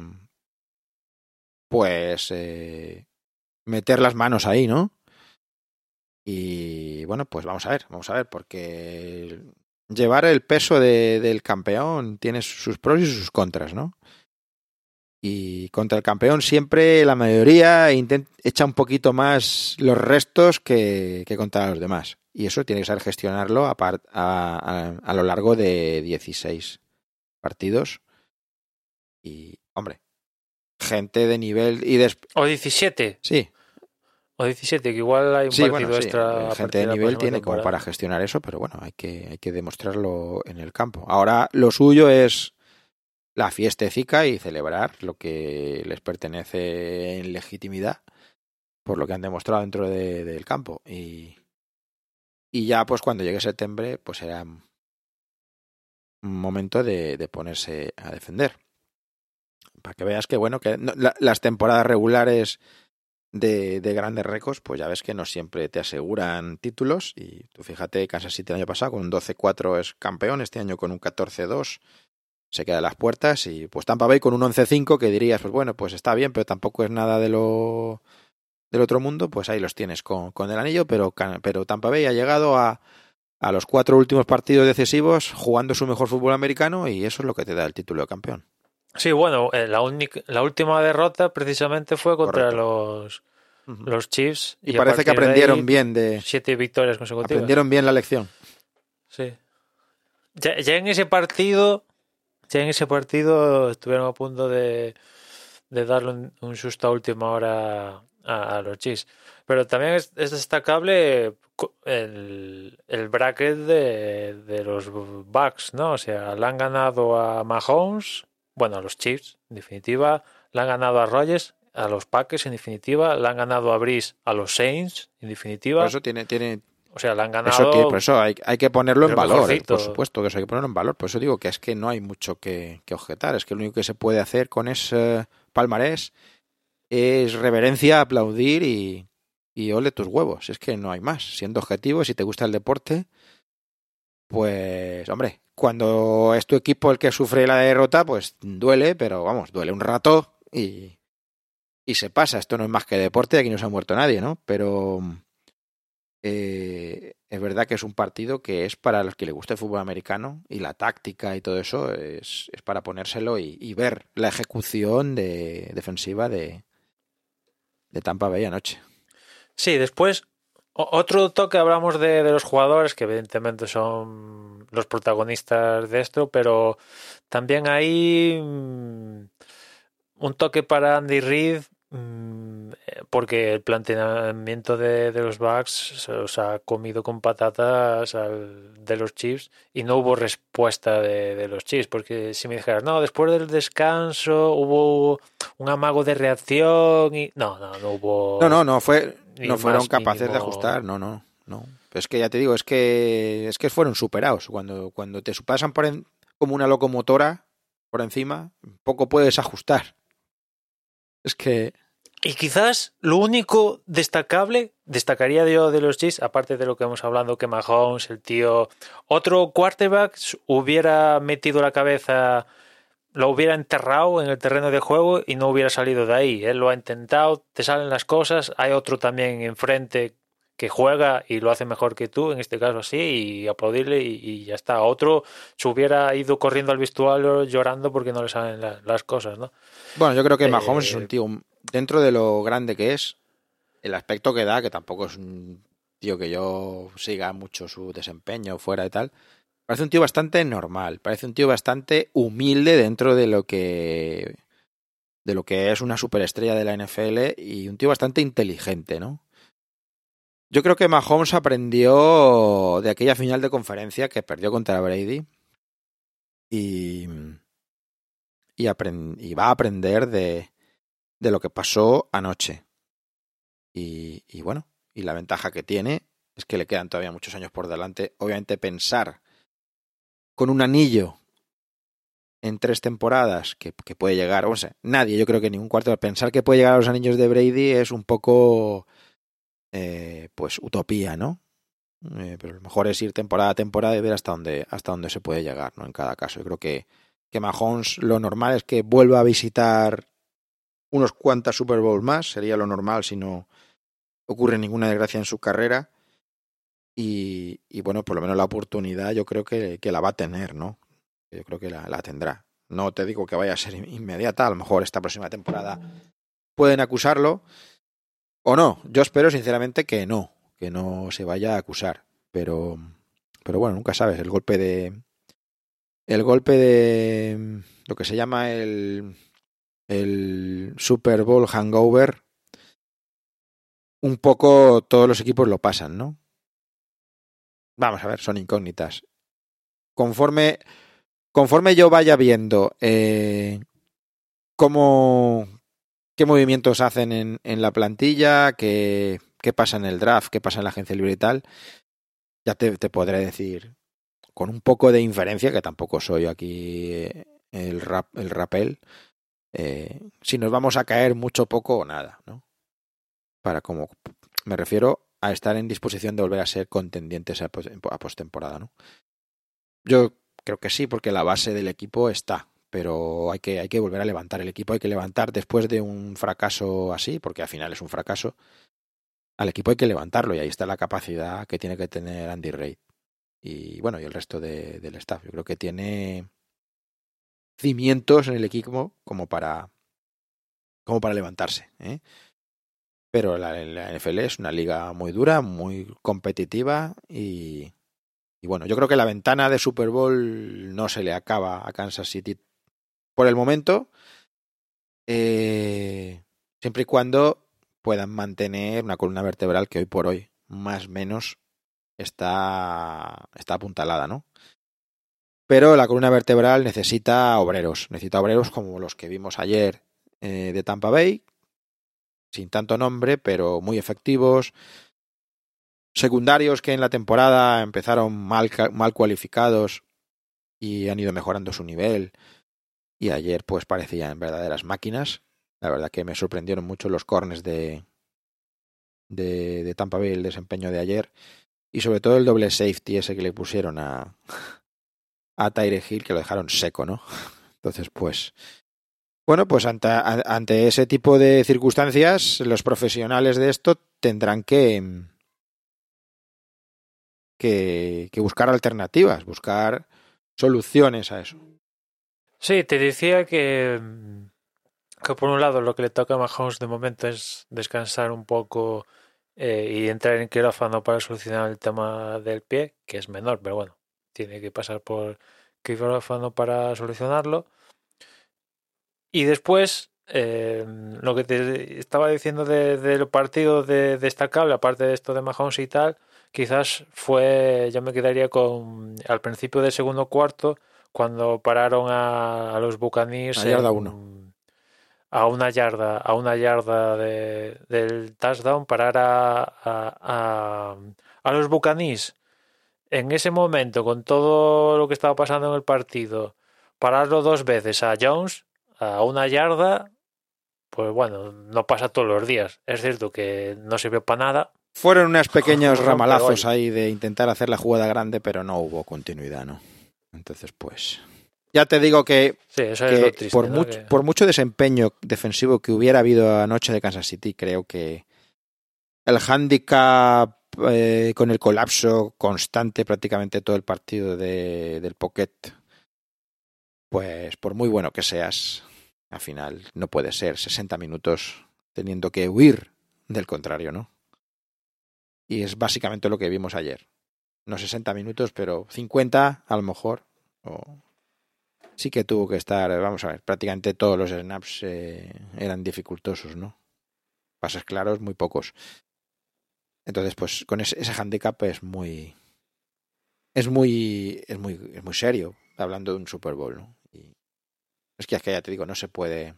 pues, eh, meter las manos ahí, ¿no? Y bueno, pues vamos a ver, vamos a ver, porque llevar el peso de, del campeón tiene sus pros y sus contras, ¿no? Y contra el campeón siempre la mayoría intent, echa un poquito más los restos que, que contra los demás. Y eso tiene que saber gestionarlo a, part, a, a, a lo largo de dieciséis partidos. Y, hombre, gente de nivel... y des... O diecisiete. Sí. O diecisiete, que igual hay un sí, partido bueno, sí. extra. A Gente de nivel tiene temporada. como para gestionar eso, pero bueno, hay que, hay que demostrarlo en el campo. Ahora lo suyo es la fiestecica y celebrar lo que les pertenece en legitimidad por lo que han demostrado dentro de, del campo. Y, y ya pues cuando llegue septiembre pues será un momento de, de ponerse a defender. Para que veas que bueno, que no, la, las temporadas regulares de, de grandes récords, pues ya ves que no siempre te aseguran títulos. Y tú fíjate, Kansas City el año pasado con un doce cuatro es campeón, este año con un catorce dos se queda a las puertas. Y pues Tampa Bay con un once cinco que dirías, pues bueno, pues está bien, pero tampoco es nada de lo del otro mundo, pues ahí los tienes con, con el anillo, pero, pero Tampa Bay ha llegado a, a los cuatro últimos partidos decisivos jugando su mejor fútbol americano y eso es lo que te da el título de campeón. Sí, bueno, eh, la, única, la última derrota precisamente fue contra los, uh-huh. los Chiefs. Y, y parece que aprendieron de bien de... Siete victorias consecutivas. Aprendieron bien la lección. Sí. Ya, ya en ese partido, ya en ese partido estuvieron a punto de, de darle un, un susto a última hora a, a los Chiefs. Pero también es, es destacable el, el bracket de, de los Bucks, ¿no? O sea, le han ganado a Mahomes... Bueno, a los Chiefs, en definitiva, le han ganado a Rodgers, a los Packers, en definitiva, le han ganado a Breeze, a los Saints, en definitiva. Por eso tiene, tiene, o sea, le han ganado. Eso tiene, por eso hay, hay que ponerlo en valor, mejorcito. Por supuesto que eso hay que ponerlo en valor. Por eso digo que es que no hay mucho que, que objetar. Es que lo único que se puede hacer con ese palmarés es reverencia, aplaudir y, y ole tus huevos. Es que no hay más. Siendo objetivo, si te gusta el deporte, pues, hombre, cuando es tu equipo el que sufre la derrota, pues duele, pero vamos, duele un rato y, y se pasa. Esto no es más que deporte, aquí no se ha muerto nadie, ¿no? Pero eh, es verdad que es un partido que es para los que le gusta el fútbol americano y la táctica y todo eso es, es para ponérselo y, y ver la ejecución de, defensiva de, de Tampa Bay anoche. Sí, después... Otro toque, hablamos de, de los jugadores, que evidentemente son los protagonistas de esto, pero también hay un toque para Andy Reid, porque el planteamiento de, de los Bucks se los ha comido con patatas al, de los Chiefs y no hubo respuesta de, de los Chiefs, porque si me dijeras, no, después del descanso hubo un amago de reacción y no, no, no No, hubo no, no fue, ni no el fueron más capaces de mínimo. ajustar, no, no, no. Pero es que ya te digo, es que es que fueron superados. Cuando, cuando te pasan por en- como una locomotora por encima, poco puedes ajustar. Es que Y quizás lo único destacable, destacaría yo de los Chiefs, aparte de lo que hemos hablado, que Mahomes, el tío, otro quarterback hubiera metido la cabeza, lo hubiera enterrado en el terreno de juego y no hubiera salido de ahí. Él lo ha intentado, te salen las cosas, hay otro también enfrente que juega y lo hace mejor que tú, en este caso así, y aplaudirle y, y ya está. Otro se hubiera ido corriendo al vestuario llorando porque no le salen la- las cosas, ¿no? bueno, yo creo que Mahomes es un Eh, tío, dentro de lo grande que es, el aspecto que da, que tampoco es un tío que yo siga mucho su desempeño fuera y tal, parece un tío bastante normal, parece un tío bastante humilde dentro de lo que de lo que es una superestrella de la N F L y un tío bastante inteligente, ¿no? Yo creo que Mahomes aprendió de aquella final de conferencia que perdió contra Brady y, y, aprend, y va a aprender de, de lo que pasó anoche. Y, y bueno, y la ventaja que tiene es que le quedan todavía muchos años por delante. Obviamente pensar con un anillo en tres temporadas que, que puede llegar, o sea, nadie, yo creo que ningún cuarto, pensar que puede llegar a los anillos de Brady es un poco, eh, pues, utopía, ¿no? Eh, pero lo mejor es ir temporada a temporada y ver hasta dónde, hasta dónde se puede llegar, ¿no? En cada caso. Yo creo que, que Mahomes lo normal es que vuelva a visitar unos cuantas Super Bowls más, sería lo normal si no ocurre ninguna desgracia en su carrera. Y, y bueno, por lo menos la oportunidad yo creo que, que la va a tener, ¿no? Yo creo que la, la tendrá. No te digo que vaya a ser inmediata, a lo mejor esta próxima temporada pueden acusarlo o no. Yo espero sinceramente que no, que no se vaya a acusar. Pero, pero bueno, nunca sabes. El golpe de, el golpe de lo que se llama el, el Super Bowl hangover, un poco todos los equipos lo pasan, ¿no? Vamos a ver, son incógnitas. Conforme, conforme yo vaya viendo eh, cómo, qué movimientos hacen en, en la plantilla, qué, qué pasa en el draft, qué pasa en la agencia libre y tal, ya te, te podré decir con un poco de inferencia, que tampoco soy aquí eh, el, rap, el rapel, eh, si nos vamos a caer mucho, poco o nada, ¿no? Para como, me refiero a estar en disposición de volver a ser contendientes a, a postemporada, ¿no? Yo creo que sí, porque la base del equipo está, pero hay que, hay que volver a levantar el equipo, hay que levantar después de un fracaso así, porque al final es un fracaso, al equipo hay que levantarlo y ahí está la capacidad que tiene que tener Andy Reid y bueno, y el resto de, del staff. Yo creo que tiene cimientos en el equipo como para como para levantarse, ¿eh? Pero la, la N F L es una liga muy dura, muy competitiva y, y bueno, yo creo que la ventana de Super Bowl no se le acaba a Kansas City por el momento, eh, siempre y cuando puedan mantener una columna vertebral que hoy por hoy más o menos está, está apuntalada, ¿no? Pero la columna vertebral necesita obreros, necesita obreros como los que vimos ayer eh, de Tampa Bay, sin tanto nombre, pero muy efectivos. Secundarios que en la temporada empezaron mal, mal cualificados y han ido mejorando su nivel. Y ayer pues parecían verdaderas máquinas. La verdad que me sorprendieron mucho los corners de, de, de Tampa Bay, el desempeño de ayer. Y sobre todo el doble safety ese que le pusieron a, a Tyre Hill, que lo dejaron seco, ¿no? Entonces pues... Bueno, pues ante, ante ese tipo de circunstancias, los profesionales de esto tendrán que, que, que buscar alternativas, buscar soluciones a eso. Sí, te decía que, que por un lado lo que le toca a Mahomes de momento es descansar un poco eh, y entrar en quirófano para solucionar el tema del pie, que es menor, pero bueno, tiene que pasar por quirófano para solucionarlo. Y después eh, lo que te estaba diciendo de, de los partidos de, destacable, aparte de esto de Mahomes y tal, quizás fue, yo me quedaría con al principio del segundo cuarto, cuando pararon a, a los Buccaneers A yarda en- uno. a una yarda, a una yarda de- del touchdown, parar a, a, a, a los Buccaneers en ese momento, con todo lo que estaba pasando en el partido, pararlo dos veces a Jones a una yarda, pues bueno, no pasa todos los días. Es cierto que no sirvió para nada. Fueron unos pequeños Pero ramalazos oye. ahí de intentar hacer la jugada grande, pero no hubo continuidad, ¿no? Entonces, pues... Ya te digo que, Sí, eso es que lo triste, por, ¿no? mucho, Que- por mucho desempeño defensivo que hubiera habido anoche de Kansas City, creo que el handicap eh, con el colapso constante prácticamente todo el partido de, del Pocket, pues por muy bueno que seas, al final no puede ser sesenta minutos teniendo que huir del contrario, ¿no? Y es básicamente lo que vimos ayer. No sesenta minutos, pero cincuenta a lo mejor. O... Sí que tuvo que estar, vamos a ver, prácticamente todos los snaps eh, eran dificultosos, ¿no? Pases claros, muy pocos. Entonces, pues con ese, ese handicap es muy, es muy, es muy, es muy serio, hablando de un Super Bowl, ¿no? Y es que es que ya te digo, no se puede,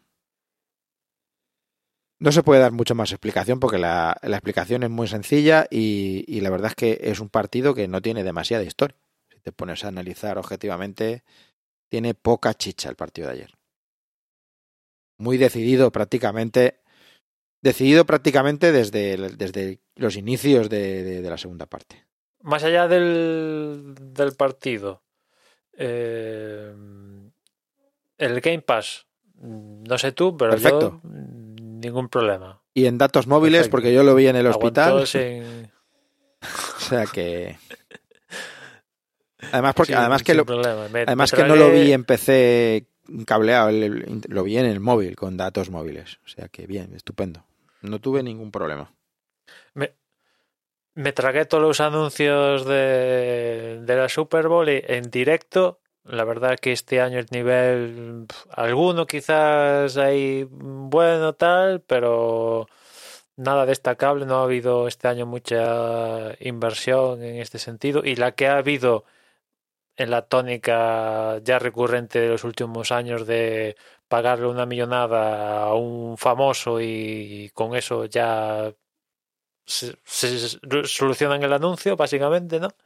no se puede dar mucha más explicación porque la, la explicación es muy sencilla y, y la verdad es que es un partido que no tiene demasiada historia. Si te pones a analizar objetivamente, tiene poca chicha el partido de ayer. Muy decidido prácticamente, decidido prácticamente desde, desde los inicios de, de, de la segunda parte. Más allá del, del partido, eh, el Game Pass, no sé tú, pero Perfecto. yo ningún problema. Y en datos móviles, Perfecto. porque yo lo vi en el hospital. Aguantó sin... O sea que... Además, porque, sin, además que, sin lo, problema. Me, además me que tragué... no lo vi en P C cableado, lo vi en el móvil con datos móviles. O sea que bien, estupendo. No tuve ningún problema. Me, me tragué todos los anuncios de, de la Super Bowl en directo. La verdad que este año el nivel, alguno quizás hay bueno tal, pero nada destacable. No ha habido este año mucha inversión en este sentido, y la que ha habido en la tónica ya recurrente de los últimos años de pagarle una millonada a un famoso y con eso ya se, se solucionan el anuncio, básicamente, ¿no?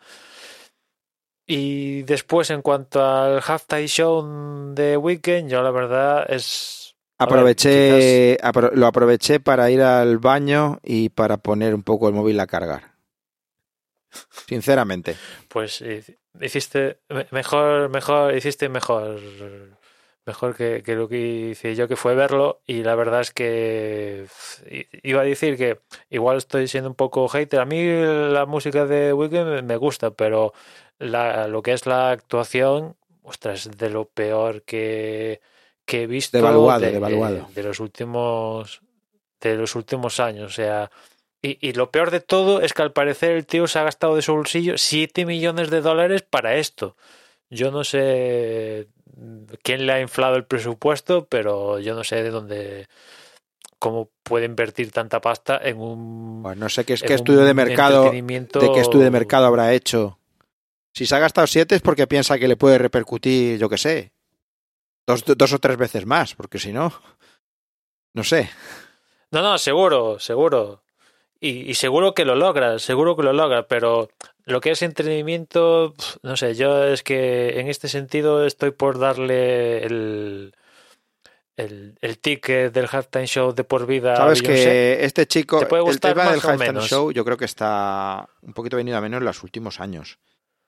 Y después, en cuanto al halftime show de Weekend, yo la verdad es... Aproveché, ver, apro lo aproveché para ir al baño y para poner un poco el móvil a cargar. Sinceramente. Pues hiciste mejor, mejor, hiciste mejor, mejor que, que lo que hice yo, que fue verlo, y la verdad es que iba a decir que igual estoy siendo un poco hater. A mí la música de Weekend me gusta, pero la, lo que es la actuación, ostras, es de lo peor que, que he visto Devaluado, de, devaluado. de los últimos de los últimos años. O sea, y, y lo peor de todo es que al parecer el tío se ha gastado de su bolsillo siete millones de dólares para esto. Yo no sé quién le ha inflado el presupuesto, pero yo no sé de dónde, cómo puede invertir tanta pasta en un, Pues no sé qué, es, en qué estudio de un mercado, entretenimiento. de qué estudio de mercado habrá hecho. Si se ha gastado siete es porque piensa que le puede repercutir, yo qué sé, dos, dos o tres veces más, porque si no, no sé. No, no, seguro, seguro. Y, y seguro que lo logra, seguro que lo logra, pero lo que es entretenimiento, no sé, yo es que en este sentido estoy por darle el, el, el ticket del halftime show de por vida a Sabes Beyoncé. que este chico, Te puede el gustar tema del más o halftime menos. show, yo creo que está un poquito venido a menos en los últimos años.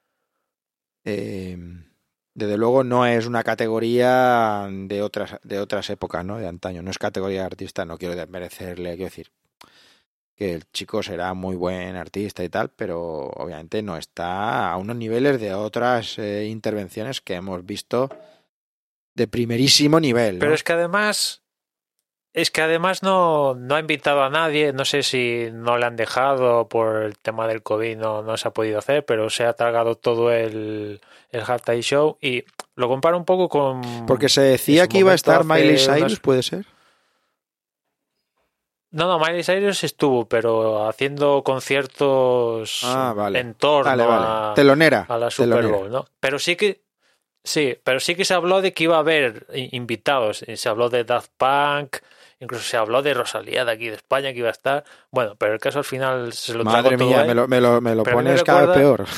Eh, desde luego no es una categoría de otras, de otras épocas, ¿no? De antaño. No es categoría de artista, no quiero desmerecerle, quiero decir que el chico será muy buen artista y tal, pero obviamente no está a unos niveles de otras eh, intervenciones que hemos visto de primerísimo nivel, ¿no? Pero es que además, es que además no, no ha invitado a nadie, no sé si no le han dejado por el tema del COVID, no, no se ha podido hacer, pero se ha tragado todo el, el halftime show, y lo comparo un poco con... Porque se decía que iba a estar Miley Cyrus, ¿puede ser? No, no, Miley Cyrus estuvo, pero haciendo conciertos Ah, vale. en torno Vale, vale. a, Telonera. a la Super telonera. Bowl, ¿no? Pero sí que sí, pero sí que se habló de que iba a haber i- invitados. Y se habló de Daft Punk, incluso se habló de Rosalía de aquí de España que iba a estar. Bueno, pero el caso al final se lo tragó Madre todo mía, él. me lo, me lo, me lo Pero a mí me pones cada vez recuerda, peor.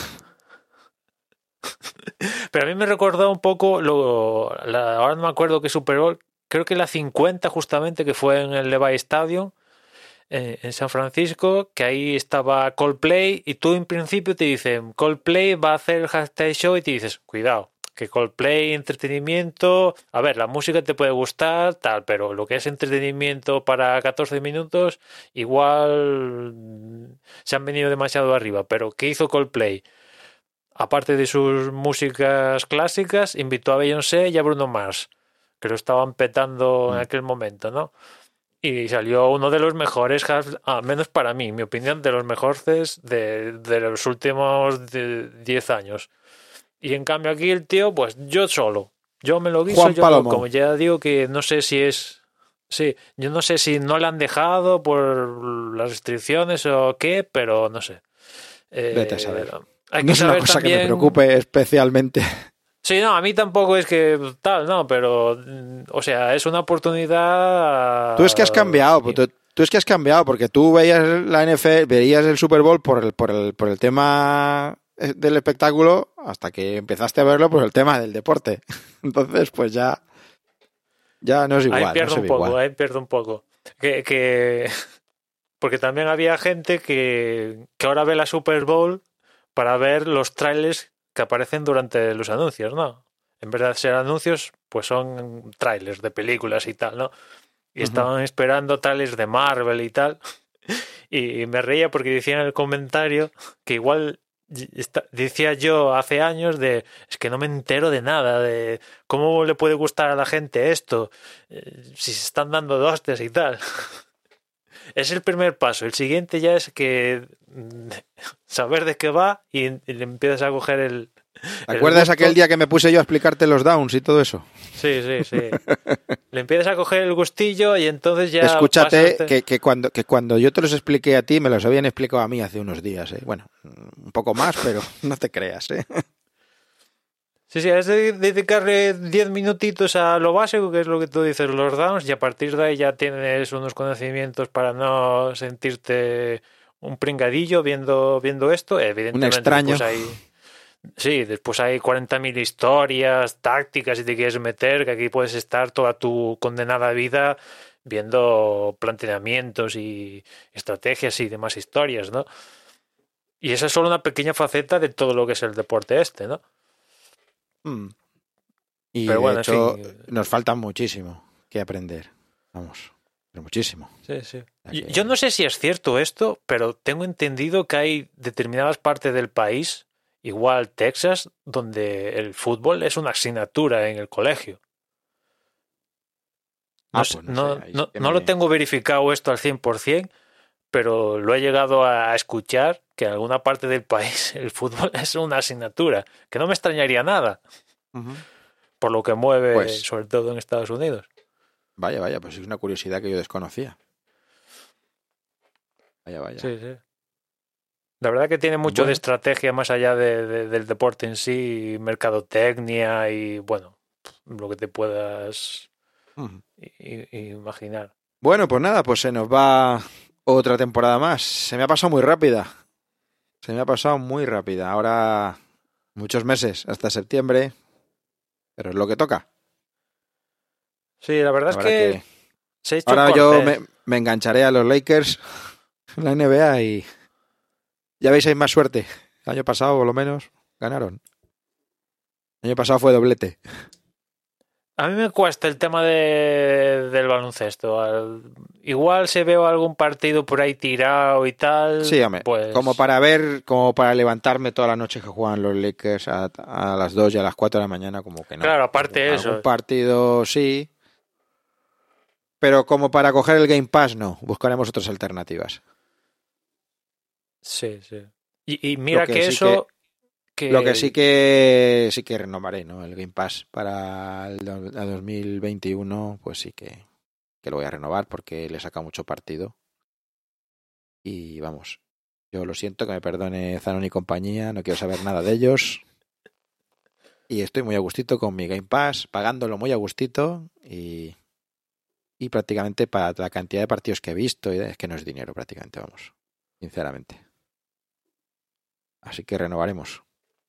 pero a mí me recordó un poco lo, la- ahora no me acuerdo qué Super Bowl, creo que la cincuenta justamente que fue en el Levi Stadium eh, en San Francisco, que ahí estaba Coldplay y tú en principio te dicen Coldplay va a hacer el halftime show y te dices, cuidado, que Coldplay, entretenimiento, a ver, la música te puede gustar, tal, pero lo que es entretenimiento para catorce minutos, igual mm, se han venido demasiado arriba, pero ¿qué hizo Coldplay? Aparte de sus músicas clásicas, invitó a Beyoncé y a Bruno Mars, que lo estaban petando en Mm. aquel momento, ¿no? Y salió uno de los mejores, half- al menos para mí, mi opinión, de los mejores de, de los últimos de diez años. Y en cambio aquí el tío, pues yo solo, yo me lo guiso, Juan yo me lo Palomo. como. Ya digo que no sé si es... Sí, yo no sé si no le han dejado por las restricciones o qué, pero no sé. Eh, Vete a saber. Hay No que es una saber cosa que me también... preocupe especialmente. Sí, no, a mí tampoco es que tal, no, pero, mm, o sea, es una oportunidad. Tú es que has cambiado, tú, tú es que has cambiado, porque tú veías la N F L, veías el Super Bowl por el, por el, por el tema del espectáculo, hasta que empezaste a verlo por el tema del deporte. Entonces, pues ya, ya no es igual. Ahí pierdo no se un ve poco, igual. ahí pierdo un poco. Que, que... Porque también había gente que, que ahora ve la Super Bowl para ver los trailers que aparecen durante los anuncios, ¿no? En vez de ser anuncios, pues son trailers de películas y tal, ¿no? Y Ujú. estaban esperando trailers de Marvel y tal. Y me reía porque decía en el comentario que igual está- decía yo hace años de es que no me entero de nada, de cómo le puede gustar a la gente esto, eh, si se están dando de hostias y tal. Es el primer paso. El siguiente ya es que mm, saber de qué va y, y le empiezas a coger el, ¿Te el acuerdas gusto. aquel día que me puse yo a explicarte los downs y todo eso? Sí, sí, sí. Le empiezas a coger el gustillo y entonces ya Escúchate pasas... que, que, cuando, que cuando yo te los expliqué a ti, me los habían explicado a mí hace unos días. ¿eh? Bueno, un poco más, pero no te creas. ¿eh? Sí, sí, es de dedicarle diez minutitos a lo básico, que es lo que tú dices, los downs, y a partir de ahí ya tienes unos conocimientos para no sentirte un pringadillo viendo, viendo esto. Evidentemente, Un extraño. Después hay, sí, después hay cuarenta mil historias, tácticas, si te quieres meter, que aquí puedes estar toda tu condenada vida viendo planteamientos y estrategias y demás historias, ¿no? Y esa es solo una pequeña faceta de todo lo que es el deporte este, ¿no? Mm. Y Pero de bueno, hecho, en fin. nos falta muchísimo que aprender. Vamos, pero muchísimo. Sí, sí. O sea que- Yo no sé si es cierto esto, pero tengo entendido que hay determinadas partes del país, igual Texas, donde el fútbol es una asignatura en el colegio. No, Ah, sé- pues no no, sé. ahí sí no, que no me- lo tengo verificado esto al cien por ciento, pero lo he llegado a escuchar que en alguna parte del país el fútbol es una asignatura, que no me extrañaría nada, Ujú. por lo que mueve Pues sobre todo en Estados Unidos. vaya, vaya, pues es una curiosidad que yo desconocía. Vaya, vaya. Sí, sí. La verdad que tiene mucho Bueno. de estrategia más allá de, de- del deporte en sí, mercadotecnia y bueno, lo que te puedas Ujú. i- i- imaginar. Bueno, pues nada, pues se nos va otra temporada más. Se me ha pasado muy rápida. Se me ha pasado muy rápida. Ahora muchos meses, hasta septiembre. Pero es lo que toca. Sí, la verdad es Ahora que, que- se ha hecho ahora yo corto, me, ¿eh? me engancharé a los Lakers en la N B A y ya veis, hay más suerte. El año pasado, por lo menos, ganaron. El año pasado fue doblete. A mí me cuesta el tema de, del baloncesto. Al- igual se veo algún partido por ahí tirado y tal. Sí, hombre, pues como para ver, como para levantarme toda la noche que juegan los Lakers a, a las dos y a las cuatro de la mañana, como que no. claro, aparte de Algún eso. partido sí, pero como para coger el Game Pass, no. Buscaremos otras alternativas. Sí, sí. Y, y mira Lo que que, sí eso... que- Lo que sí que sí que renovaré, ¿no? El Game Pass para el do- a dos mil veintiuno, pues sí que, que lo voy a renovar porque le saca mucho partido. Y vamos, yo lo siento, que me perdone Zanoni y compañía, no quiero saber nada de ellos. Y estoy muy a gustito con mi Game Pass, pagándolo muy a gustito y, y prácticamente para la cantidad de partidos que he visto, es que no es dinero prácticamente, vamos, sinceramente. Así que renovaremos.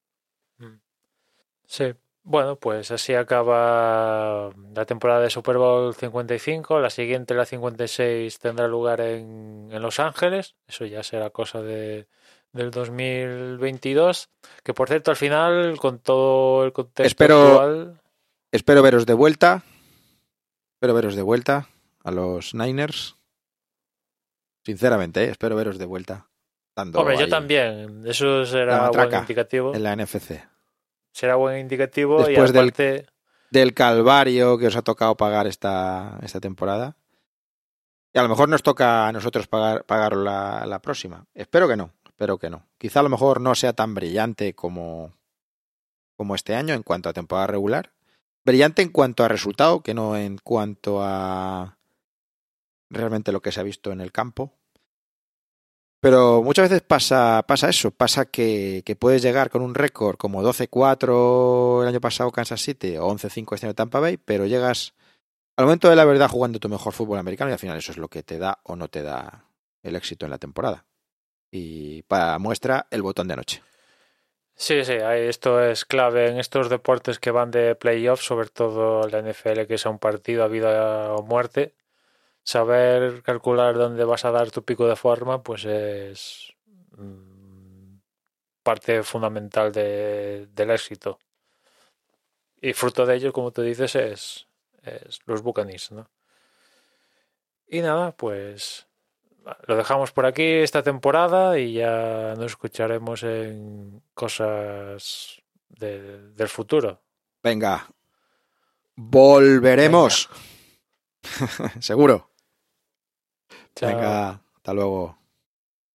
Sí, bueno, pues así acaba la temporada de Super Bowl cincuenta y cinco. La siguiente, la cincuenta y seis, tendrá lugar en, en Los Ángeles. Eso ya será cosa de, del dos mil veintidós. Que por cierto, al final, con todo el contexto espero, actual. Espero veros de vuelta. Espero veros de vuelta a los Niners. Sinceramente, ¿eh? Espero veros de vuelta. Hombre, yo también. Eso será buen indicativo. En la N F C. Será buen indicativo. Después y aparte... del, del calvario que os ha tocado pagar esta, esta temporada. Y a lo mejor nos toca a nosotros pagar, pagar la, la próxima. Espero que no. Espero que no. Quizá a lo mejor no sea tan brillante como, como este año en cuanto a temporada regular. Brillante en cuanto a resultado, que no en cuanto a realmente lo que se ha visto en el campo. Pero muchas veces pasa, pasa eso, pasa que, que puedes llegar con un récord como doce cuatro el año pasado Kansas City o once cinco este año Tampa Bay, pero llegas al momento de la verdad jugando tu mejor fútbol americano y al final eso es lo que te da o no te da el éxito en la temporada. Y para muestra, el botón de anoche. Sí, sí, esto es clave en estos deportes que van de playoffs, sobre todo la N F L, que es un partido a vida o muerte. Saber calcular dónde vas a dar tu pico de forma, pues es mmm, parte fundamental de, del éxito. Y fruto de ello, como tú dices, es, es los Buccaneers, ¿no? Y nada, pues lo dejamos por aquí esta temporada y ya nos escucharemos en cosas de, del futuro. Venga, volveremos. Venga. Seguro. Chao. Venga, hasta luego.